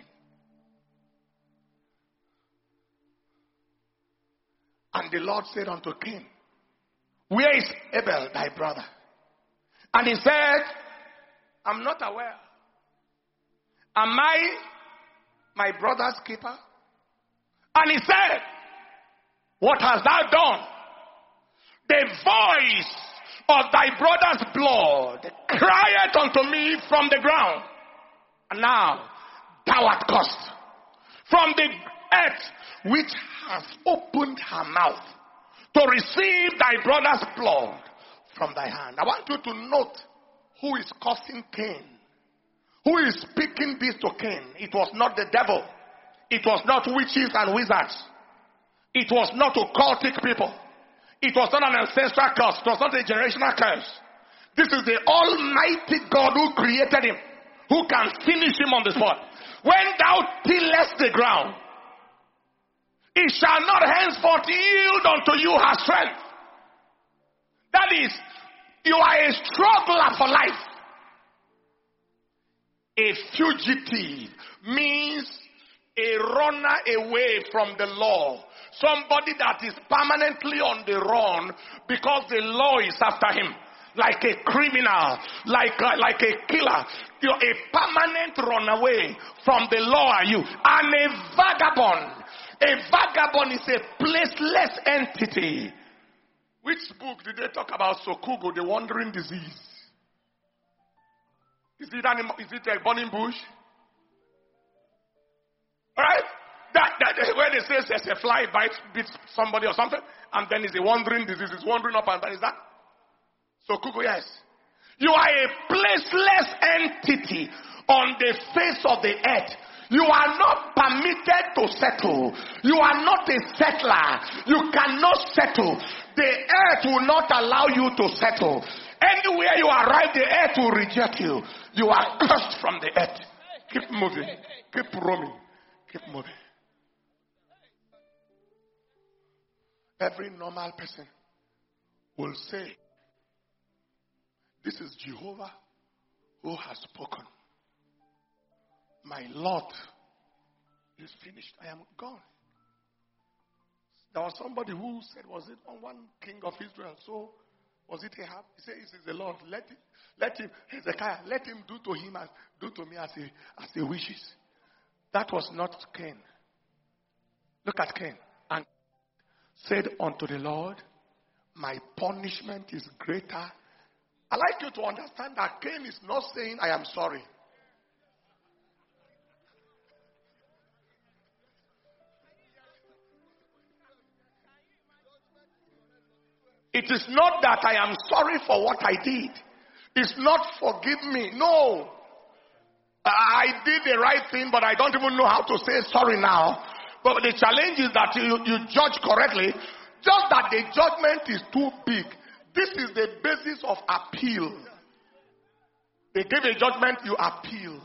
And the Lord said unto Cain, where is Abel thy brother? And he said, I'm not aware. Am I my brother's keeper? And he said, what hast thou done? The voice of thy brother's blood crieth unto me from the ground. And now thou art cursed from the earth, which has opened her mouth to receive thy brother's blood from thy hand. I want you to note who is cursing Cain. Who is speaking this to Cain? It was not the devil. It was not witches and wizards. It was not occultic people. It was not an ancestral curse. It was not a generational curse. This is the Almighty God who created him, who can finish him on the spot. When thou tillest the ground, it shall not henceforth yield unto you her strength. That is, you are a struggler for life. A fugitive means a runner away from the law. Somebody that is permanently on the run because the law is after him. Like a criminal, like a killer. You're a permanent runaway from the law, are you? And a vagabond. A vagabond is a placeless entity. Which book did they talk about Sokugo, the wandering disease? Is it a burning bush? Alright? That where they say there's a fly beats somebody or something, and then it's a wandering disease, it's wandering up and down. Is that? So Kugo, yes. You are a placeless entity on the face of the earth. You are not permitted to settle. You are not a settler. You cannot settle. The earth will not allow you to settle. Anywhere you arrive, the earth will reject you. You are cursed from the earth. Keep moving. Keep roaming. Keep moving. Every normal person will say, this is Jehovah who has spoken. My lot is finished. I am gone. There was somebody who said, was it one king of Israel? So, was it Ahab? He said, this is the Lord. Let him, Hezekiah, let him do to him as do to me as he wishes. That was not Cain. Look at Cain. And said unto the Lord, my punishment is greater. I like you to understand that Cain is not saying, I am sorry. It is not that I am sorry for what I did. It's not forgive me. No. I did the right thing, but I don't even know how to say sorry now. But the challenge is that you judge correctly. Just that the judgment is too big. This is the basis of appeal. They give a judgment, you appeal.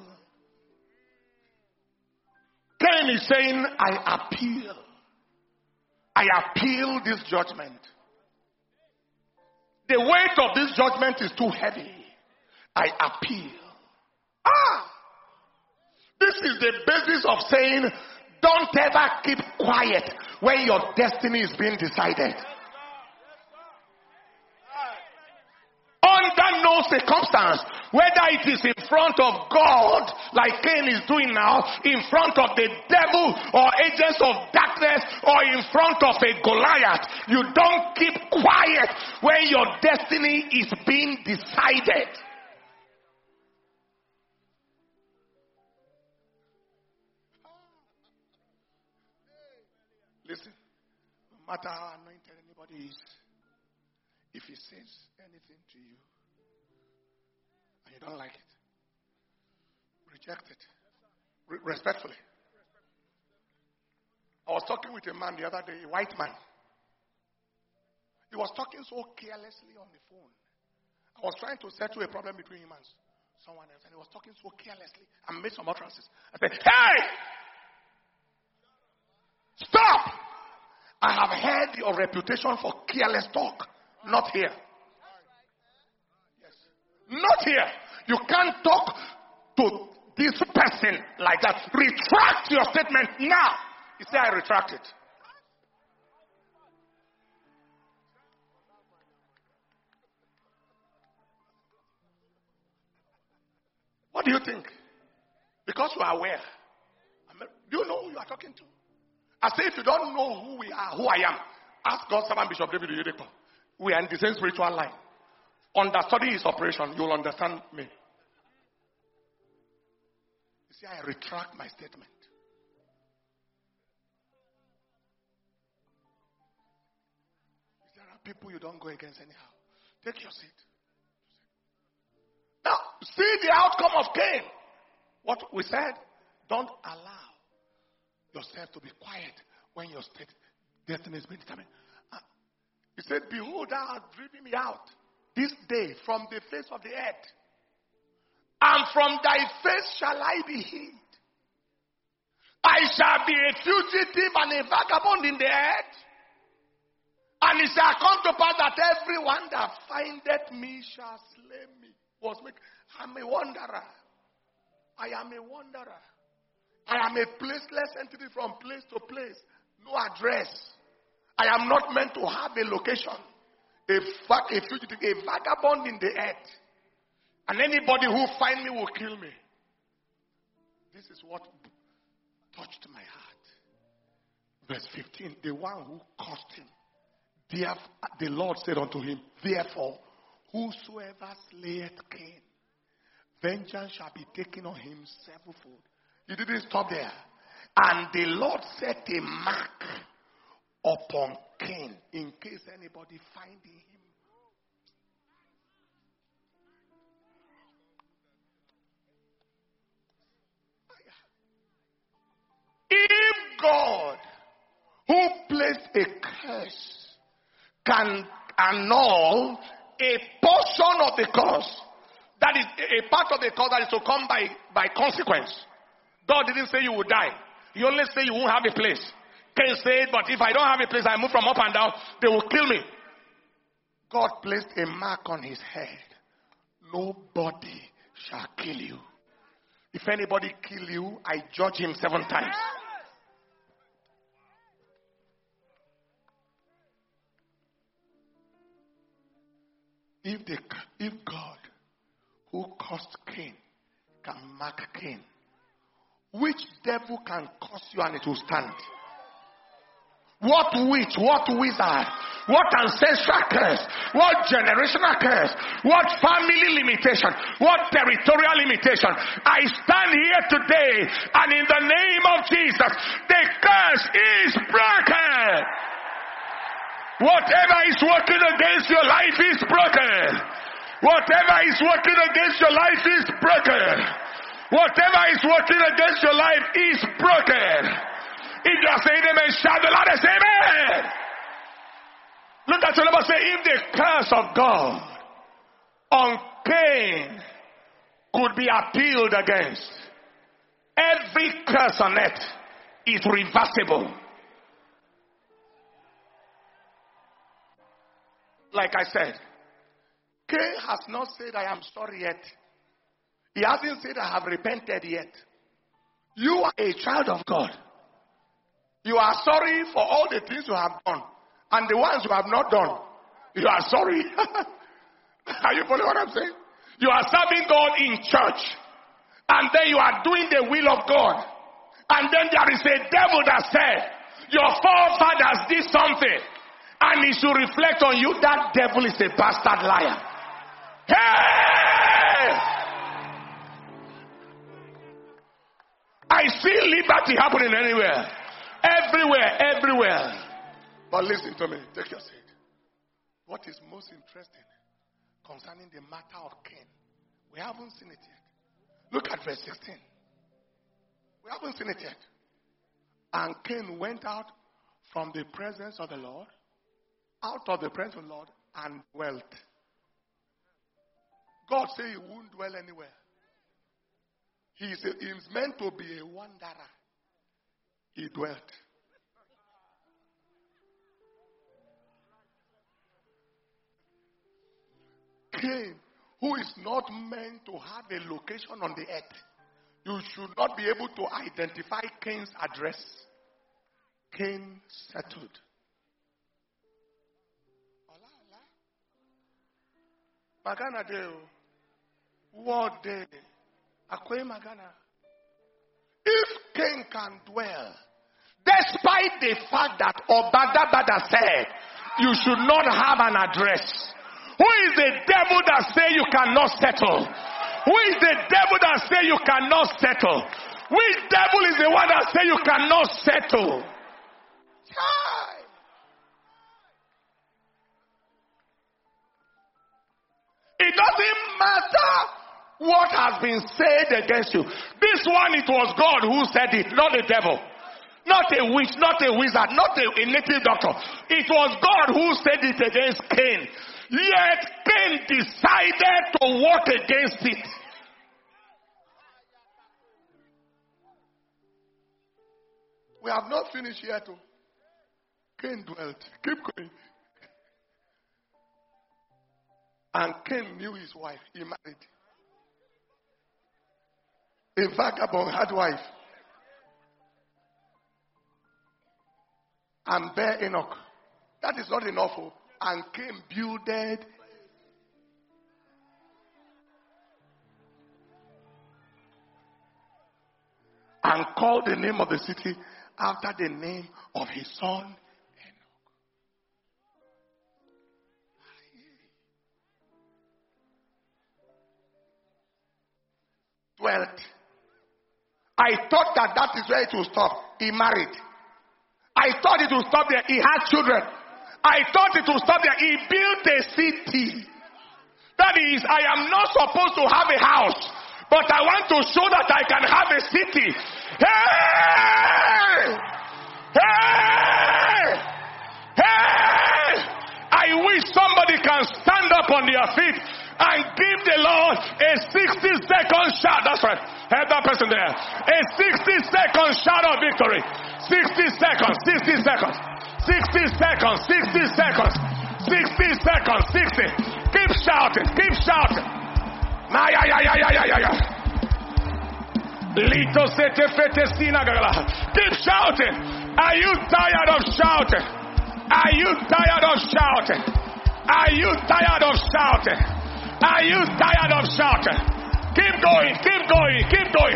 Cain is saying, I appeal. I appeal this judgment. The weight of this judgment is too heavy. I appeal. This is the basis of saying, don't ever keep quiet when your destiny is being decided. Under no circumstance, whether it is in front of God, like Cain is doing now, in front of the devil or agents of darkness, or in front of a Goliath, you don't keep quiet when your destiny is being decided. Listen, no matter how anointed anybody is, if he says anything to you and you don't like it, reject it. Respectfully. I was talking with a man the other day, a white man. He was talking so carelessly on the phone. I was trying to settle a problem between him and someone else, and he was talking so carelessly. I made some utterances. I said, hey! Stop! I have heard your reputation for careless talk. Not here. Yes. Not here. You can't talk to this person like that. Retract your statement now. He said, I retract it. What do you think? Because you are aware. Do you know who you are talking to? I say, if you don't know who we are, who I am, ask God's servant Bishop David Oyedepo. We are in the same spiritual line. Understudy his operation, you will understand me. You see, I retract my statement. There are people you don't go against anyhow. Take your seat. Now, see the outcome of Cain. What we said, don't allow yourself to be quiet when your destiny is being determined. He said, behold, thou hast driven me out this day from the face of the earth, and from thy face shall I be hid. I shall be a fugitive and a vagabond in the earth. And it shall come to pass that everyone that findeth me shall slay me. I'm a wanderer. I am a wanderer. I am a placeless entity from place to place. No address. I am not meant to have a location. A fugitive, a vagabond in the earth. And anybody who finds me will kill me. This is what touched my heart. Verse 15. The one who caused him. The Lord said unto him, therefore, whosoever slayeth Cain, vengeance shall be taken on him sevenfold. He didn't stop there. And the Lord set a mark upon Cain in case anybody finding him. God who placed a curse can annul a portion of the curse, that is a part of the curse that is to come by consequence. God didn't say you would die. He only said you won't have a place. Cain said, but if I don't have a place, I move from up and down, they will kill me. God placed a mark on his head. Nobody shall kill you. If anybody kill you, I judge him 7 times. If God, who caused Cain, can mark Cain, which devil can curse you and it will stand? What witch, what wizard, what ancestral curse, what generational curse, what family limitation, what territorial limitation? I stand here today and in the name of Jesus, the curse is broken. Whatever is working against your life is broken. Whatever is working against your life is broken. Whatever is working against your life is broken. If you are saying amen, shout the Lord and say amen. Look at your neighbor and say, if the curse of God on Cain could be appealed against, every curse on earth is reversible. Like I said, Cain has not said, I am sorry yet. He hasn't said, I have repented yet. You are a child of God. You are sorry for all the things you have done. And the ones you have not done, you are sorry. Are you following what I'm saying? You are serving God in church. And then you are doing the will of God. And then there is a devil that said, your forefathers did something. And he should reflect on you. That devil is a bastard liar. Hey! I see liberty happening anywhere. Everywhere. But listen to me. Take your seat. What is most interesting concerning the matter of Cain? We haven't seen it yet. Look at verse 16. We haven't seen it yet. And Cain went out from the presence of the Lord, out of the presence of the Lord, and dwelt. God said he won't dwell anywhere. He is meant to be a wanderer. He dwelt. Cain, who is not meant to have a location on the earth, you should not be able to identify Cain's address. Cain settled. Magana deo. What day? Akwe magana. If Cain can dwell, despite the fact that Obadabada said you should not have an address, who is the devil that say you cannot settle? Who is the devil that say you cannot settle? Which devil is the one that say you cannot settle? It doesn't matter what has been said against you. This one, it was God who said it, not the devil. Not a witch, not a wizard, not a native doctor. It was God who said it against Cain. Yet Cain decided to work against it. We have not finished yet. Cain dwelt. Keep going. And Cain knew his wife. He married. A vagabond had wife. And bare Enoch. That is not enough. And Cain builded. And called the name of the city after the name of his son Enoch. Dwelt. I thought that is where it will stop. He married. I thought it would stop there. He had children. I thought it would stop there. He built a city. That is, I am not supposed to have a house, but I want to show that I can have a city. Hey! on their feet and give the Lord a 60-second shout. That's right. Help that person there. A 60-second shout of victory. 60 seconds, 60 seconds, 60 seconds, 60 seconds, 60 seconds, 60. Keep shouting, keep shouting. Keep shouting. Are you tired of shouting? Are you tired of shouting? Are you tired of shouting? Are you tired of shouting? Keep going, keep going, keep going.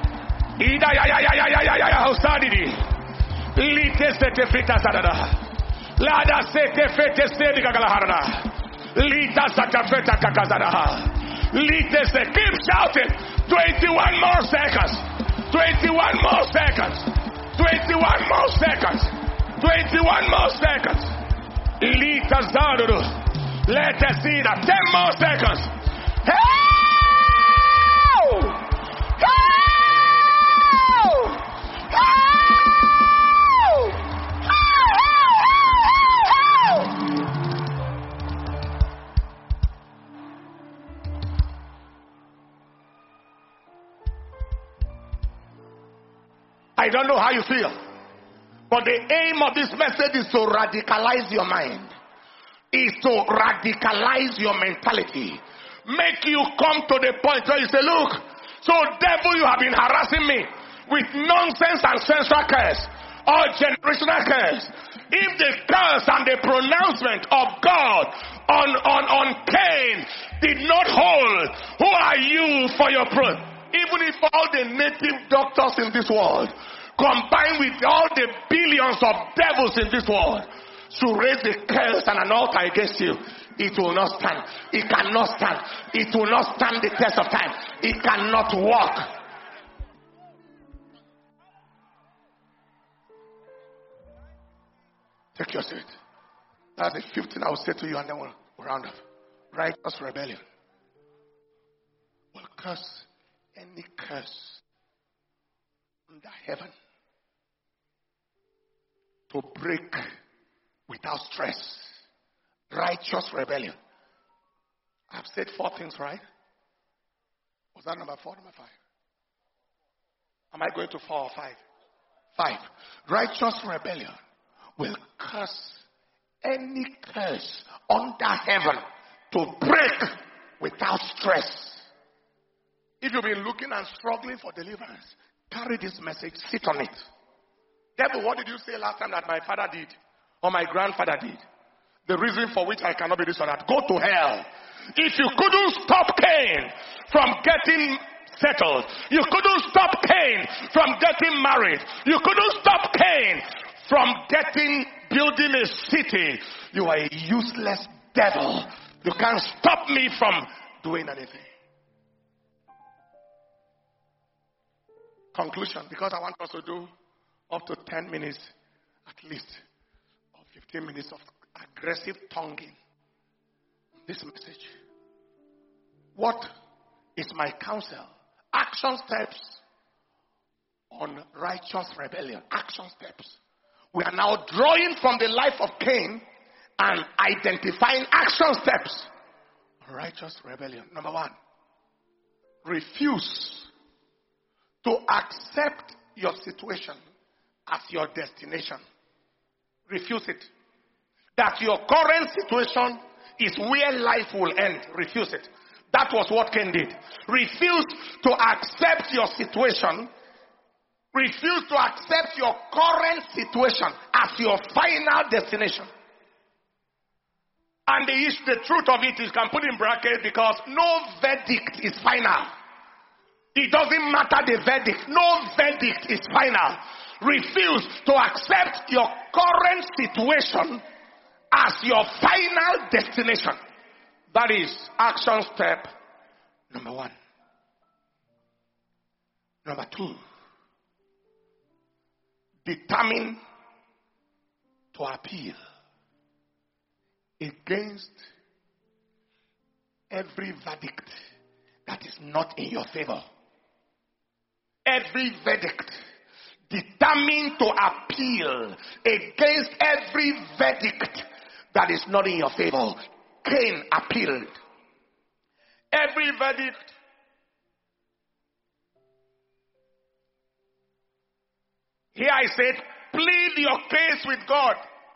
Keep shouting. 21 more seconds. 21 more seconds. 21 more seconds. 21 more seconds. Let us see that. 10 more seconds. I don't know how you feel, but the aim of this message is to radicalize your mind, is to radicalize your mentality, make you come to the point where you say, look, so devil, you have been harassing me with nonsense and sensual curse or generational curse. If the curse and the pronouncement of God on Cain did not hold, who are you for your even if all the native doctors in this world combined with all the billions of devils in this world to raise the curse and an altar against you, it will not stand. It cannot stand. It will not stand the test of time. It cannot work. Take your seat. That's the 15th I will say to you, and then we'll round up. Righteous rebellion will curse any curse under heaven to break without stress. Righteous rebellion. I've said 4 things, right? Was that number 4, number 5? Am I going to 4 or 5? 5. Righteous rebellion will curse any curse under heaven to break without stress. If you've been looking and struggling for deliverance, carry this message, sit on it. Devil, what did you say last time that my father did or my grandfather did? The reason for which I cannot be this or that. Go to hell. If you couldn't stop Cain from getting settled, you couldn't stop Cain from getting married, you couldn't stop Cain from building a city, you are a useless devil. You can't stop me from doing anything. Conclusion, because I want us to do up to 10 minutes at least, or 15 minutes of aggressive tonguing. This message. What is my counsel? Action steps on righteous rebellion. Action steps. We are now drawing from the life of Cain and identifying action steps on righteous rebellion. Number 1, refuse to accept your situation as your destination. Refuse it. That your current situation is where life will end. Refuse it. That was what Cain did. Refuse to accept your situation. Refuse to accept your current situation as your final destination. And the truth of it is, you can put in bracket, because no verdict is final. It doesn't matter the verdict. No verdict is final. Refuse to accept your current situation as your final destination. That is action step number 1. Number 2, determine to appeal against every verdict that is not in your favor. Every verdict. Determined to appeal against every verdict that is not in your favor. Cain appealed. Every verdict here I said, plead your case with God.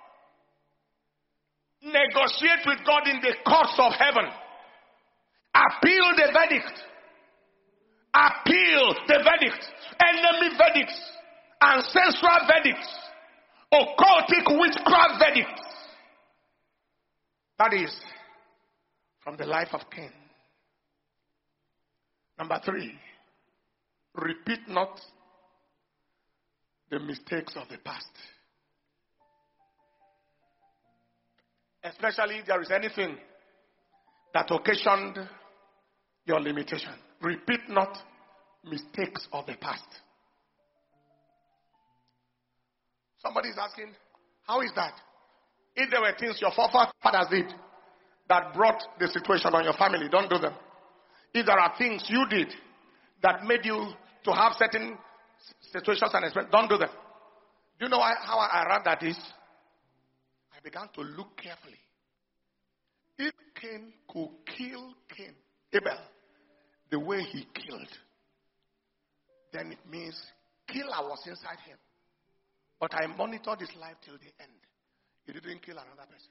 Negotiate with God in the courts of heaven. Appeal the verdict. Appeal the verdict. Enemy verdicts. Ancestral verdicts. Occultic witchcraft verdicts. That is from the life of Cain. Number 3. Repeat not the mistakes of the past. Especially if there is anything that occasioned your limitation. Repeat not mistakes of the past. Somebody is asking, how is that? If there were things your forefathers did that brought the situation on your family, don't do them. If there are things you did that made you to have certain situations and experiences, don't do them. Do you know how I arrived at this? I began to look carefully. If Cain could kill Abel, the way he killed, then it means killer was inside him. But I monitored his life till the end. He didn't kill another person.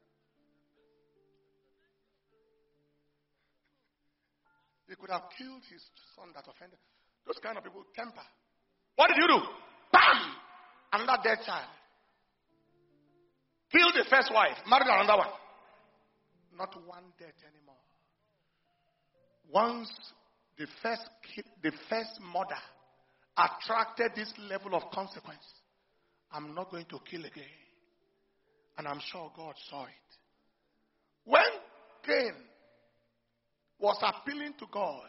He could have killed his son that offended. Those kind of people temper. What did you do? Bam! Another dead child. Killed the first wife, married another one. Not one death anymore. Once the first murder attracted this level of consequence, I'm not going to kill again. And I'm sure God saw it. When Cain was appealing to God,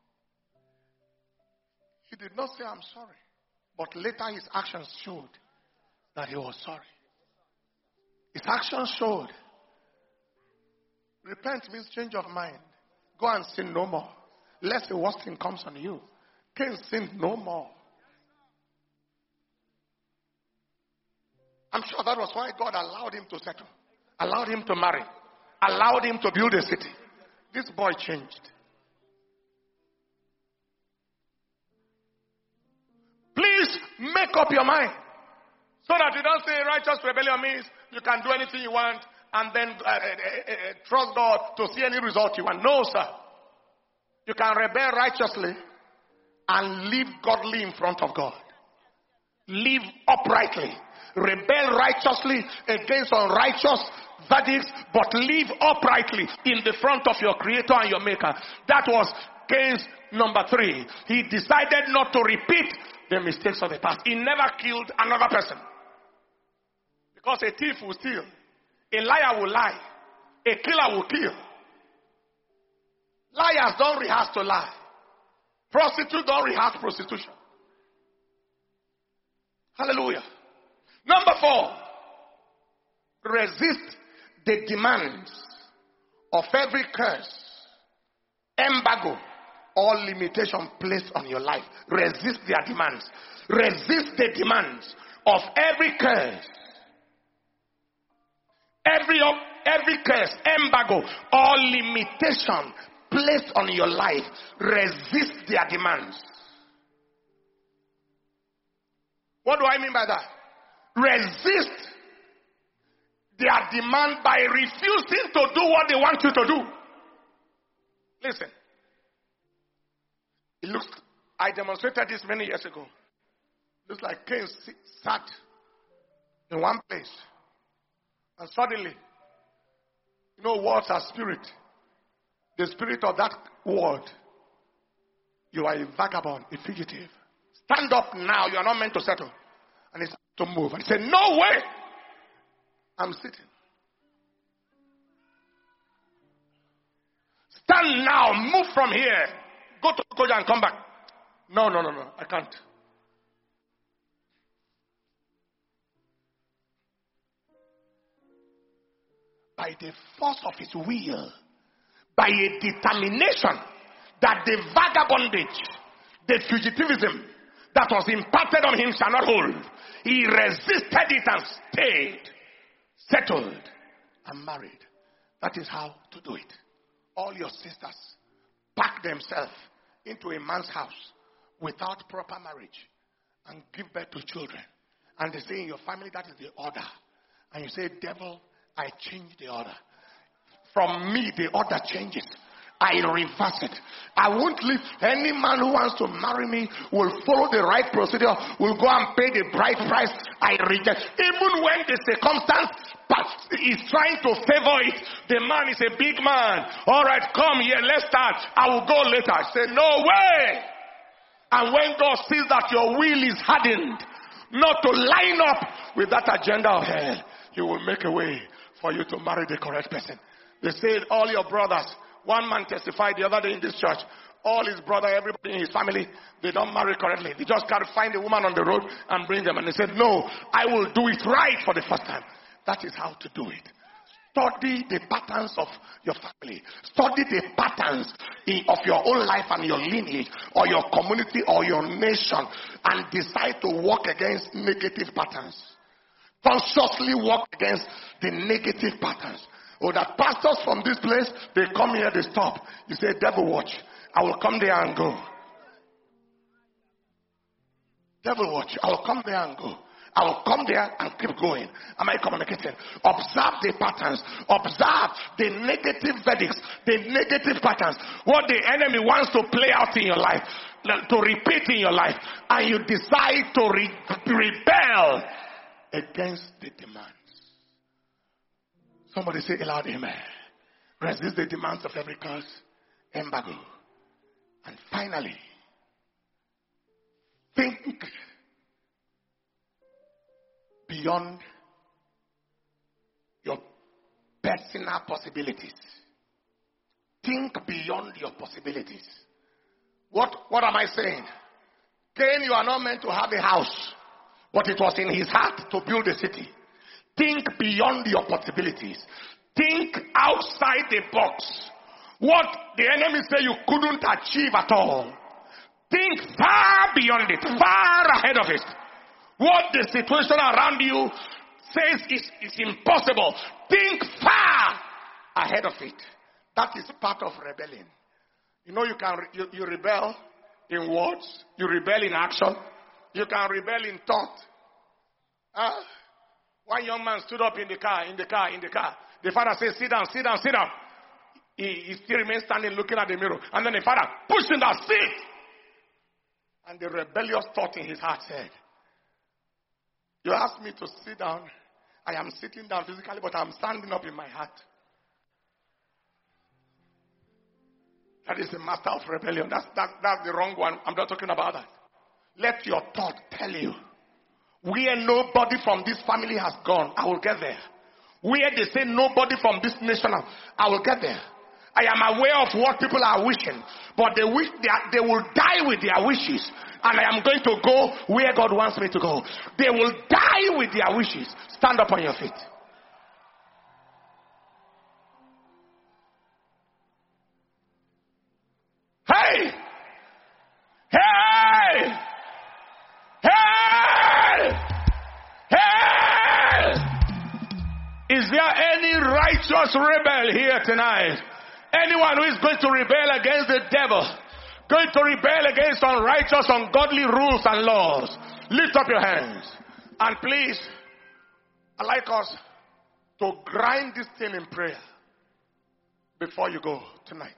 he did not say, I'm sorry. But later his actions showed that he was sorry. His actions showed. Repent means change of mind. Go and sin no more. Lest the worst thing comes on you. Cain sinned no more. I'm sure that was why God allowed him to settle. Allowed him to marry. Allowed him to build a city. This boy changed. Please make up your mind. So that you don't say righteous rebellion means you can do anything you want and then trust God to see any result you want. No, sir. You can rebel righteously and live godly in front of God. Live uprightly. Rebel righteously against unrighteous verdicts, but live uprightly in the front of your Creator and your Maker. That was Cain's number 3. He decided not to repeat the mistakes of the past. He never killed another person. Because a thief will steal. A liar will lie. A killer will kill. Liars don't rehearse to lie. Prostitutes don't rehearse prostitution. Hallelujah. Number 4. Resist the demands of every curse, embargo, or limitation placed on your life. Resist their demands. Resist the demands of every curse. Every curse, embargo, or limitation placed on your life. Resist their demands. What do I mean by that? Resist their demand by refusing to do what they want you to do. Listen. I demonstrated this many years ago. It looks like Cain sat in one place. And suddenly, words are spirit. The spirit of that word. You are a vagabond, a fugitive. Stand up now. You are not meant to settle. And it's to move. And he said, no way. I'm sitting. Stand now. Move from here. Go to Koja and come back. No. I can't. By the force of his will, by a determination that the vagabondage, the fugitivism that was imparted on him shall not hold, he resisted it and stayed, settled, and married. That is how to do it. All your sisters pack themselves into a man's house without proper marriage and give birth to children. And they say in your family that is the order. And you say, devil, I change the order. From me, the order changes. I reverse it. I won't leave. Any man who wants to marry me will follow the right procedure, will go and pay the bride price. I reject. Even when the circumstance is trying to favor it, the man is a big man. All right, come here, let's start. I will go later. I say, no way. And when God sees that your will is hardened, not to line up with that agenda of hell, He will make a way for you to marry the correct person. They said all your brothers, one man testified the other day in this church, all his brother, everybody in his family, they don't marry correctly. They just got to find a woman on the road and bring them. And he said, no, I will do it right for the first time. That is how to do it. Study the patterns of your family. Study the patterns of your own life and your lineage or your community or your nation and decide to work against negative patterns. Consciously work against the negative patterns. Or that pastors from this place, they come here, they stop. You say, devil watch. I will come there and go. Devil watch. I will come there and go. I will come there and keep going. Am I communicating? Observe the patterns. Observe the negative verdicts, the negative patterns. What the enemy wants to play out in your life, to repeat in your life. And you decide to rebel against the demands. Somebody say aloud, amen. Resist the demands of every curse, embargo. And finally, think beyond your personal possibilities. Think beyond your possibilities. What am I saying? Cain, you are not meant to have a house, but it was in his heart to build a city. Think beyond your possibilities. Think outside the box. What the enemy say you couldn't achieve at all. Think far beyond it, far ahead of it. What the situation around you says is impossible. Think far ahead of it. That is part of rebellion. You know, you rebel in words, you rebel in action, you can rebel in thought. One young man stood up in the car. The father said, sit down. He still remains standing looking at the mirror. And then the father pushed him down, sit. And the rebellious thought in his heart said, you asked me to sit down. I am sitting down physically, but I'm standing up in my heart. That is the master of rebellion. That's the wrong one. I'm not talking about that. Let your thought tell you. Where nobody from this family has gone, I will get there. Where they say nobody from this nation, I will get there. I am aware of what people are wishing, but they wish they will die with their wishes. And I am going to go where God wants me to go. They will die with their wishes. Stand up on your feet. Hey! Hey! Hey! Hey! Is there any righteous rebel here tonight? Anyone who is going to rebel against the devil, going to rebel against unrighteous, ungodly rules and laws, lift up your hands. And please, I'd like us to grind this thing in prayer before you go tonight.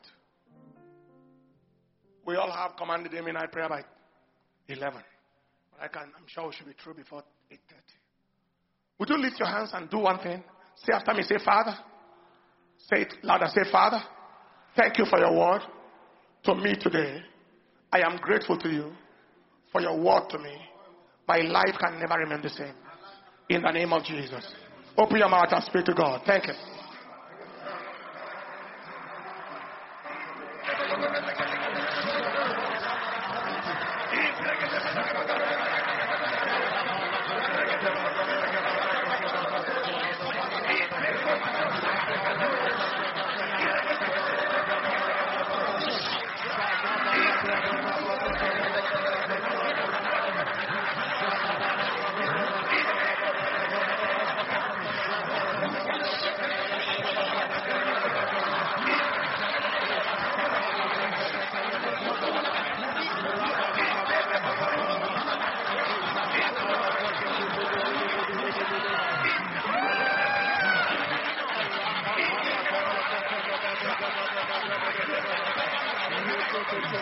We all have commanded day midnight prayer by 11. But I'm sure we should be through before 8:30. Would you lift your hands and do one thing? Say after me, say, Father. Say it louder, say, Father, thank you for your word to me today. I am grateful to you for your word to me. My life can never remain the same. In the name of Jesus. Open your mouth and speak to God. Thank you.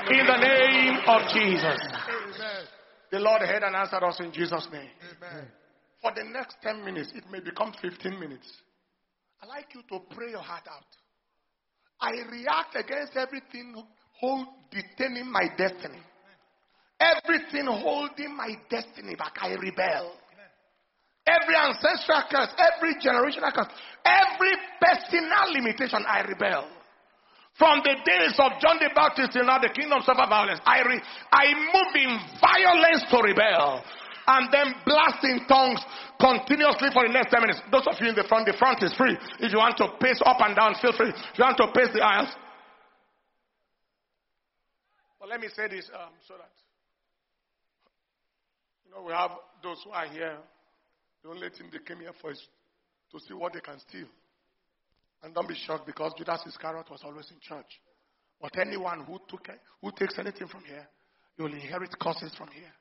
In the name of Jesus. Amen. The Lord heard and answered us in Jesus' name. Amen. For the next 10 minutes, it may become 15 minutes. I'd like you to pray your heart out. I react against everything detaining my destiny. Everything holding my destiny back, I rebel. Every ancestral curse, every generational curse, every personal limitation, I rebel. From the days of John the Baptist till now, the kingdom suffer violence. I move in violence to rebel. And then blast in tongues continuously for the next 10 minutes. Those of you in the front is free. If you want to pace up and down, feel free. If you want to pace the aisles. But let me say this so that, we have those who are here. The only thing they came here for is to see what they can steal. And don't be shocked, because Judas Iscariot was always in church. But anyone who takes anything from here, you will inherit curses from here.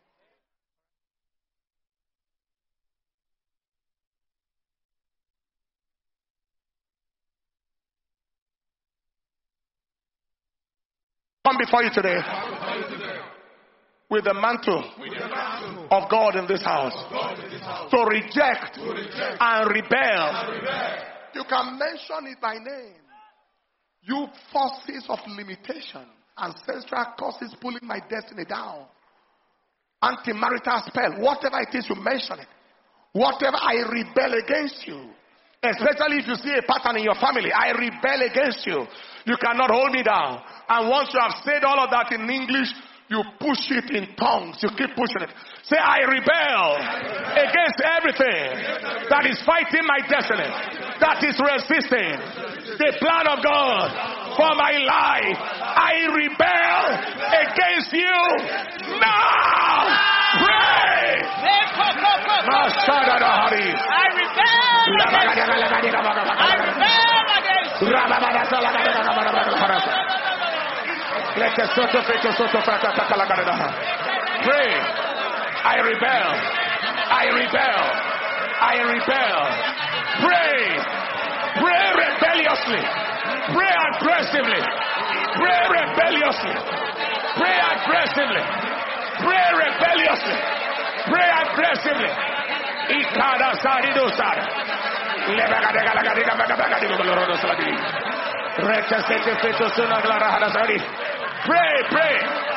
Come before you today with the mantle of God in this house to reject and rebel. You can mention it by name. You forces of limitation, ancestral causes pulling my destiny down, anti-marital spell, whatever it is, you mention it. Whatever, I rebel against you. Especially if you see a pattern in your family, I rebel against you. You cannot hold me down. And once you have said all of that in English, you push it in tongues. You keep pushing it. Say, I rebel against everything that is fighting my destiny, that is resisting the plan of God for my life. I rebel against you now. Pray. I rebel Pray. I rebel. I rebel. I rebel. Pray. Pray rebelliously. Pray aggressively. Pray rebelliously. Pray aggressively. Pray rebelliously. Pray aggressively. Ikada sarido sara. Pray, pray.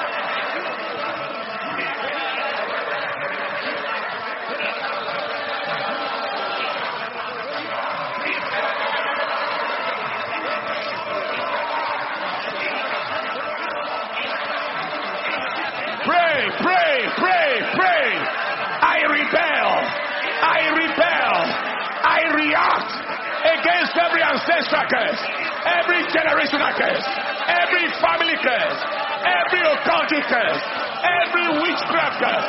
Pray, pray, pray, pray. I rebel. I rebel. I react against every ancestral curse, every generational curse, every family curse, every occultic curse, every witchcraft curse.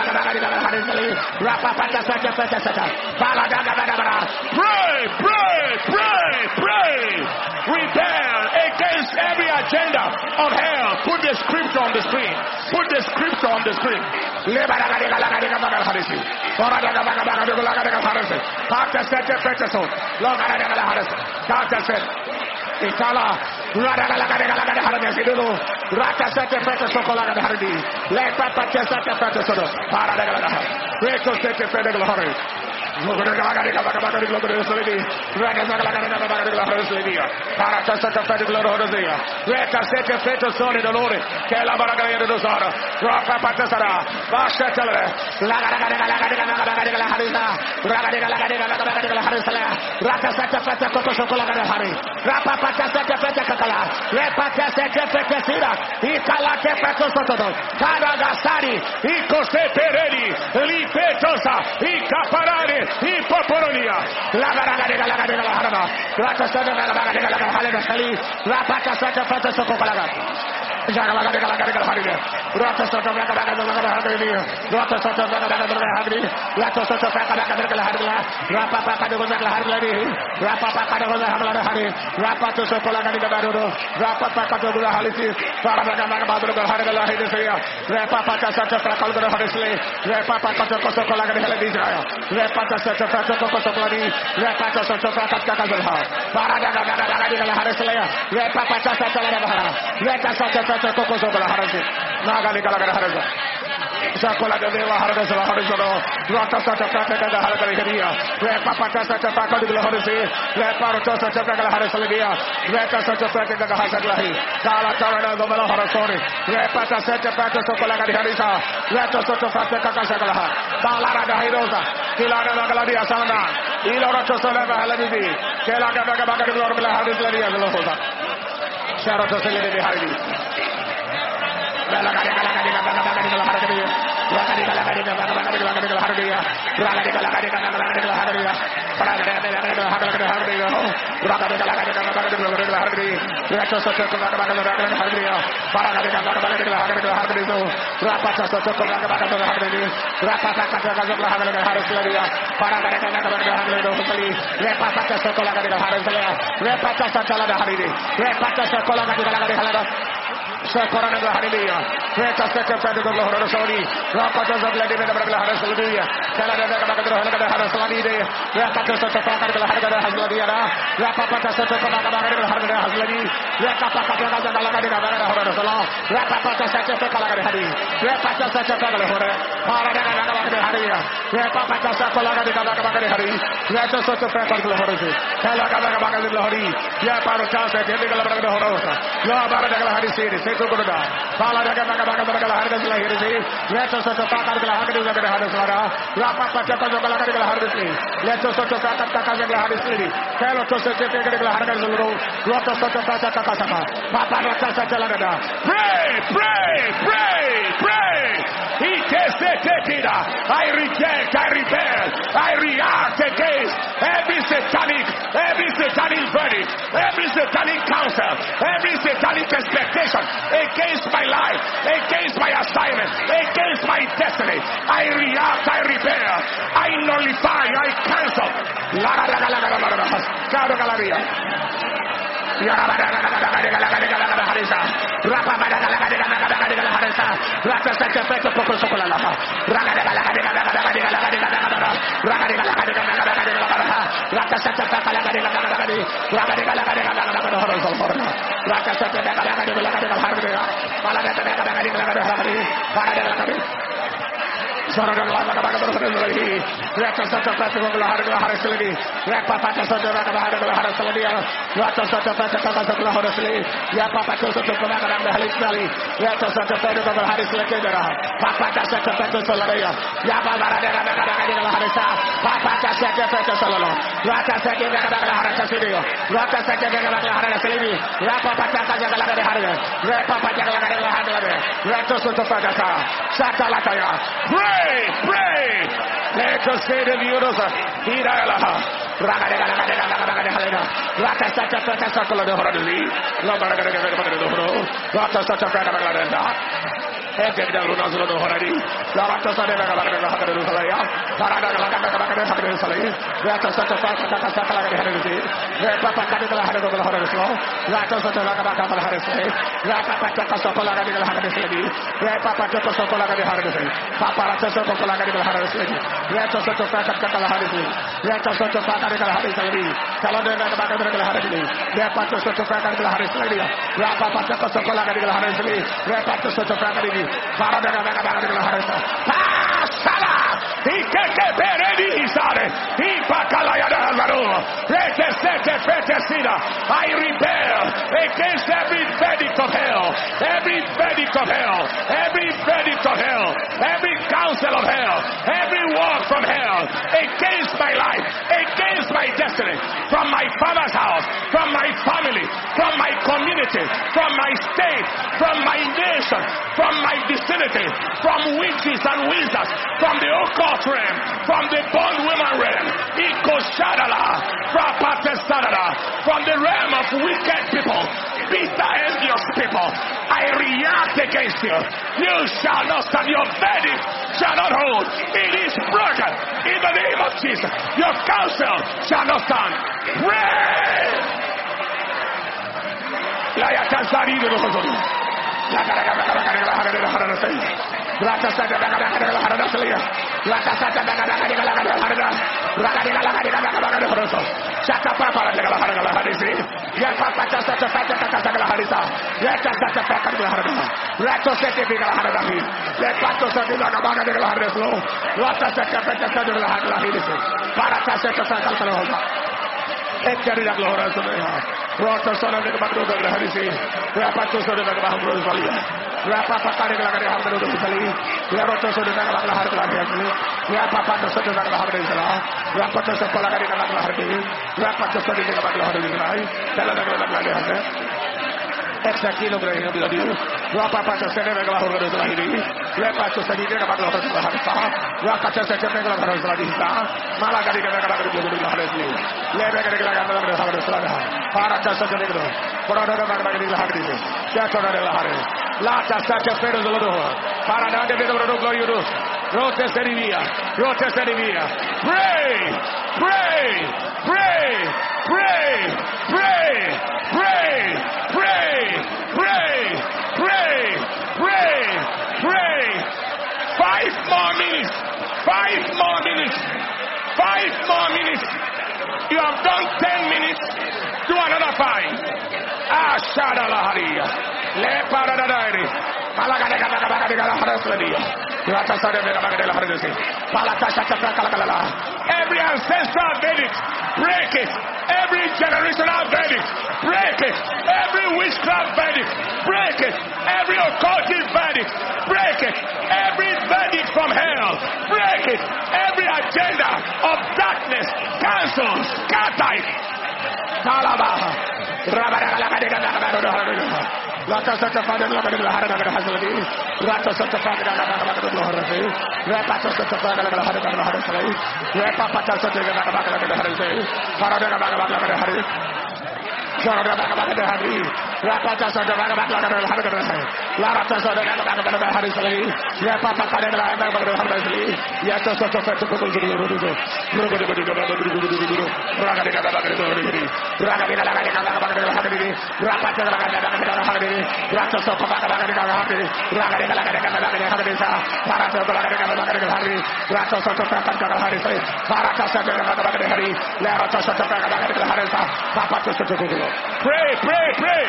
Pray. Rebel against every agenda of hell. Put the scripture on the screen. Put the scripture on the screen. Itala Sakola de Deva Harada Harizono, Rata Sata Prata Haragaria, Repapata Sata Paco de Horisi, Reparoto Sata Harisalia, Reta Sata Prata Hasaglahi, Kala Tarana Gomala Harasori, Repata Sata Prata Sokola Harisa, Reta Sata Prata Kakasagala, Balara da Hirosa, Kilana Galadia Sana, Ilora Tosaleva Halabi, Kelaga Baga de Lorla Harisalia Lohosa, Sharato Sele de Hari. Sekarang adalah hari ini. Kita sekarang adalah hari Saudi. Rapat adalah di mana hari Saudi. Kalau ada kata hari Saudi ini, rapat sekarang adalah hari Saudi. Rapat pada sekarang adalah hari Saudi. Rapat pada sekarang adalah hari Saudi. Rapat pada sekarang adalah hari. Rapat pada sekarang adalah hari. Hari. Rapat pada sekarang adalah hari. Rapat sekarang adalah hari. Kalau ada hari. Ya baru saja jadi kalau ada hari. Ya baru ada hari sini. Itu kuda. Kalau ada kata hari lahir ini, lihat sesuatu pakar hari juga ada suara. Rapat pada kalau hari ini, lihat sesuatu kata hari ini. Kalau sesuatu hari seluruh, lihat sesuatu kata sama. Papa rasa saja ada. Pray. I reject, I rebel, I react against every satanic verdict, every satanic counsel, every satanic expectation against my life, against my assignment, against my destiny. I react, I rebel, I nullify, I cancel. Pray. Let us say the Euros. Rata I rebel against every verdict of hell, every verdict of hell, every verdict of hell, every counsel of hell, every word from hell against my life, against my destiny, from my father's house, from my family, from my community, from my state, from my nation, from my vicinity, from witches and wizards, from the occult realm, from the bondwoman realm, from the realm of wicked people, bitter, envious people. I react against you. You shall not stand. Your verdict shall not hold. It is broken in the name of Jesus. Your counsel shall not stand. Pray. Five more minutes. You have done 10 minutes. Do another 5. Every ancestral verdict, break it. Every generational verdict, break it. Every witchcraft verdict, break it. Every occultic verdict, break it. Every verdict from hell, break it. Every agenda of darkness, cancel, scatter it. Pray, pray, pray.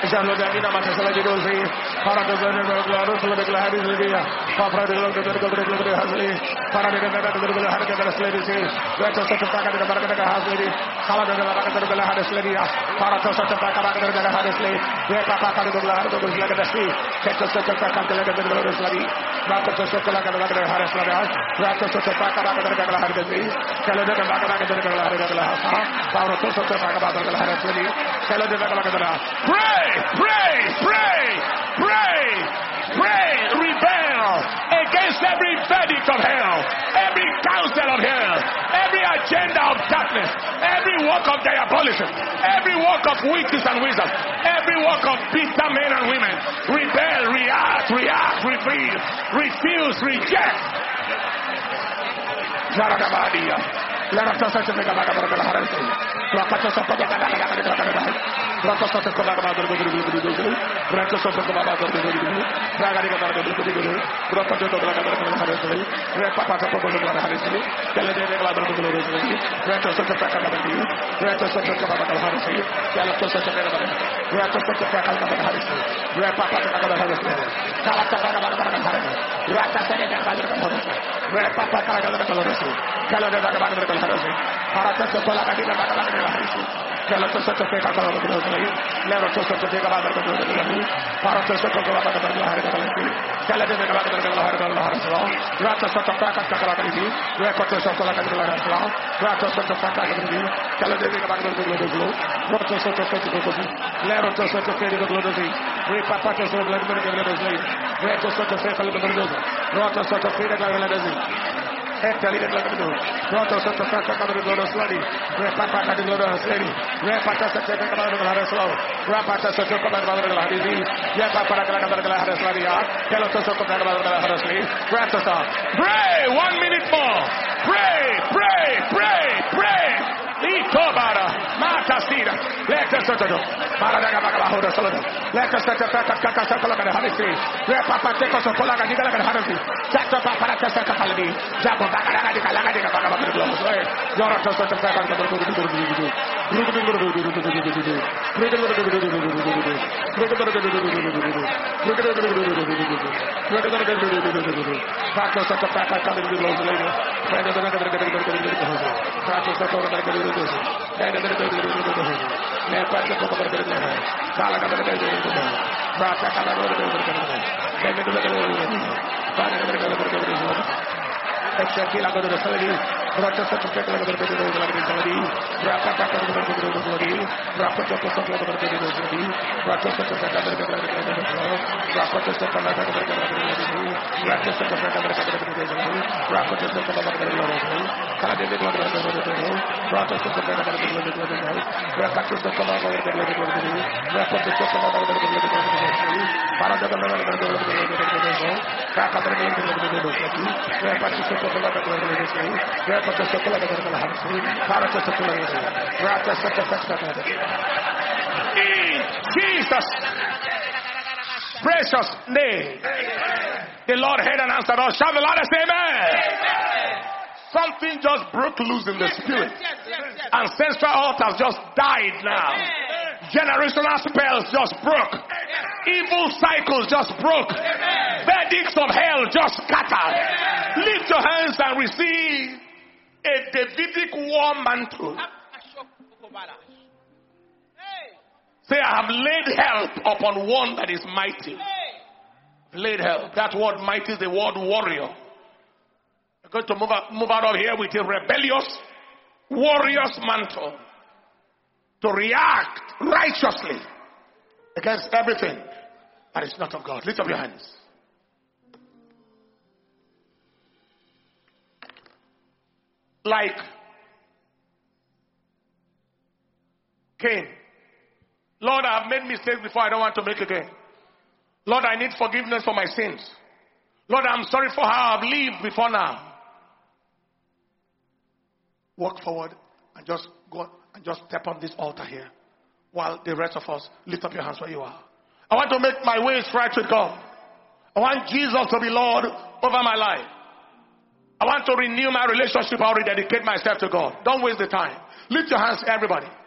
Jalo de Mina Matasala de Rosi, Parado de Glaro, the Gladidia, Papa de the Hasli, Parade the Hadakas Lady, Retos of the Packet of the Baraka Hasli, Salada de la Hadasledia, Paratos of the Packet of the Hadasli, where Papa de la Legacy, Tetos of the Packet of the Rosladi, Ratos of the Packet of the Hadaslada, Ratos of the Packet of the Hadasli, Calada de the Hasa, Paratos of the Packet of the Hadasli, Calada de la Pray! Pray, rebel against every verdict of hell, every counsel of hell, every agenda of darkness, every work of diabolism, every work of witches and wizards, every work of bitter men and women. Rebel, react, refuse, reject. Pray 1 minute more. Pray. Let us in Jesus' precious name, the Lord heard and answered us. Shout the Lord and say amen. Something just broke loose in the spirit. Ancestral altars just died now. Generational spells just broke. Evil cycles just broke. Verdicts of hell just scattered. Lift your hands and receive a Davidic war mantle. Say, I have laid help upon one that is mighty. Laid help. That word mighty is the word warrior. We're going to move out of here with a rebellious, warrior's mantle to react righteously against everything that is not of God. Lift up your hands. Like Cain. Lord, I have made mistakes before. I don't want to make again. Lord, I need forgiveness for my sins. Lord, I'm sorry for how I've lived before now. Walk forward and just go and just step on this altar here while the rest of us lift up your hands where you are. I want to make my ways right with God. I want Jesus to be Lord over my life. I want to renew my relationship. I will rededicate myself to God. Don't waste the time. Lift your hands, everybody.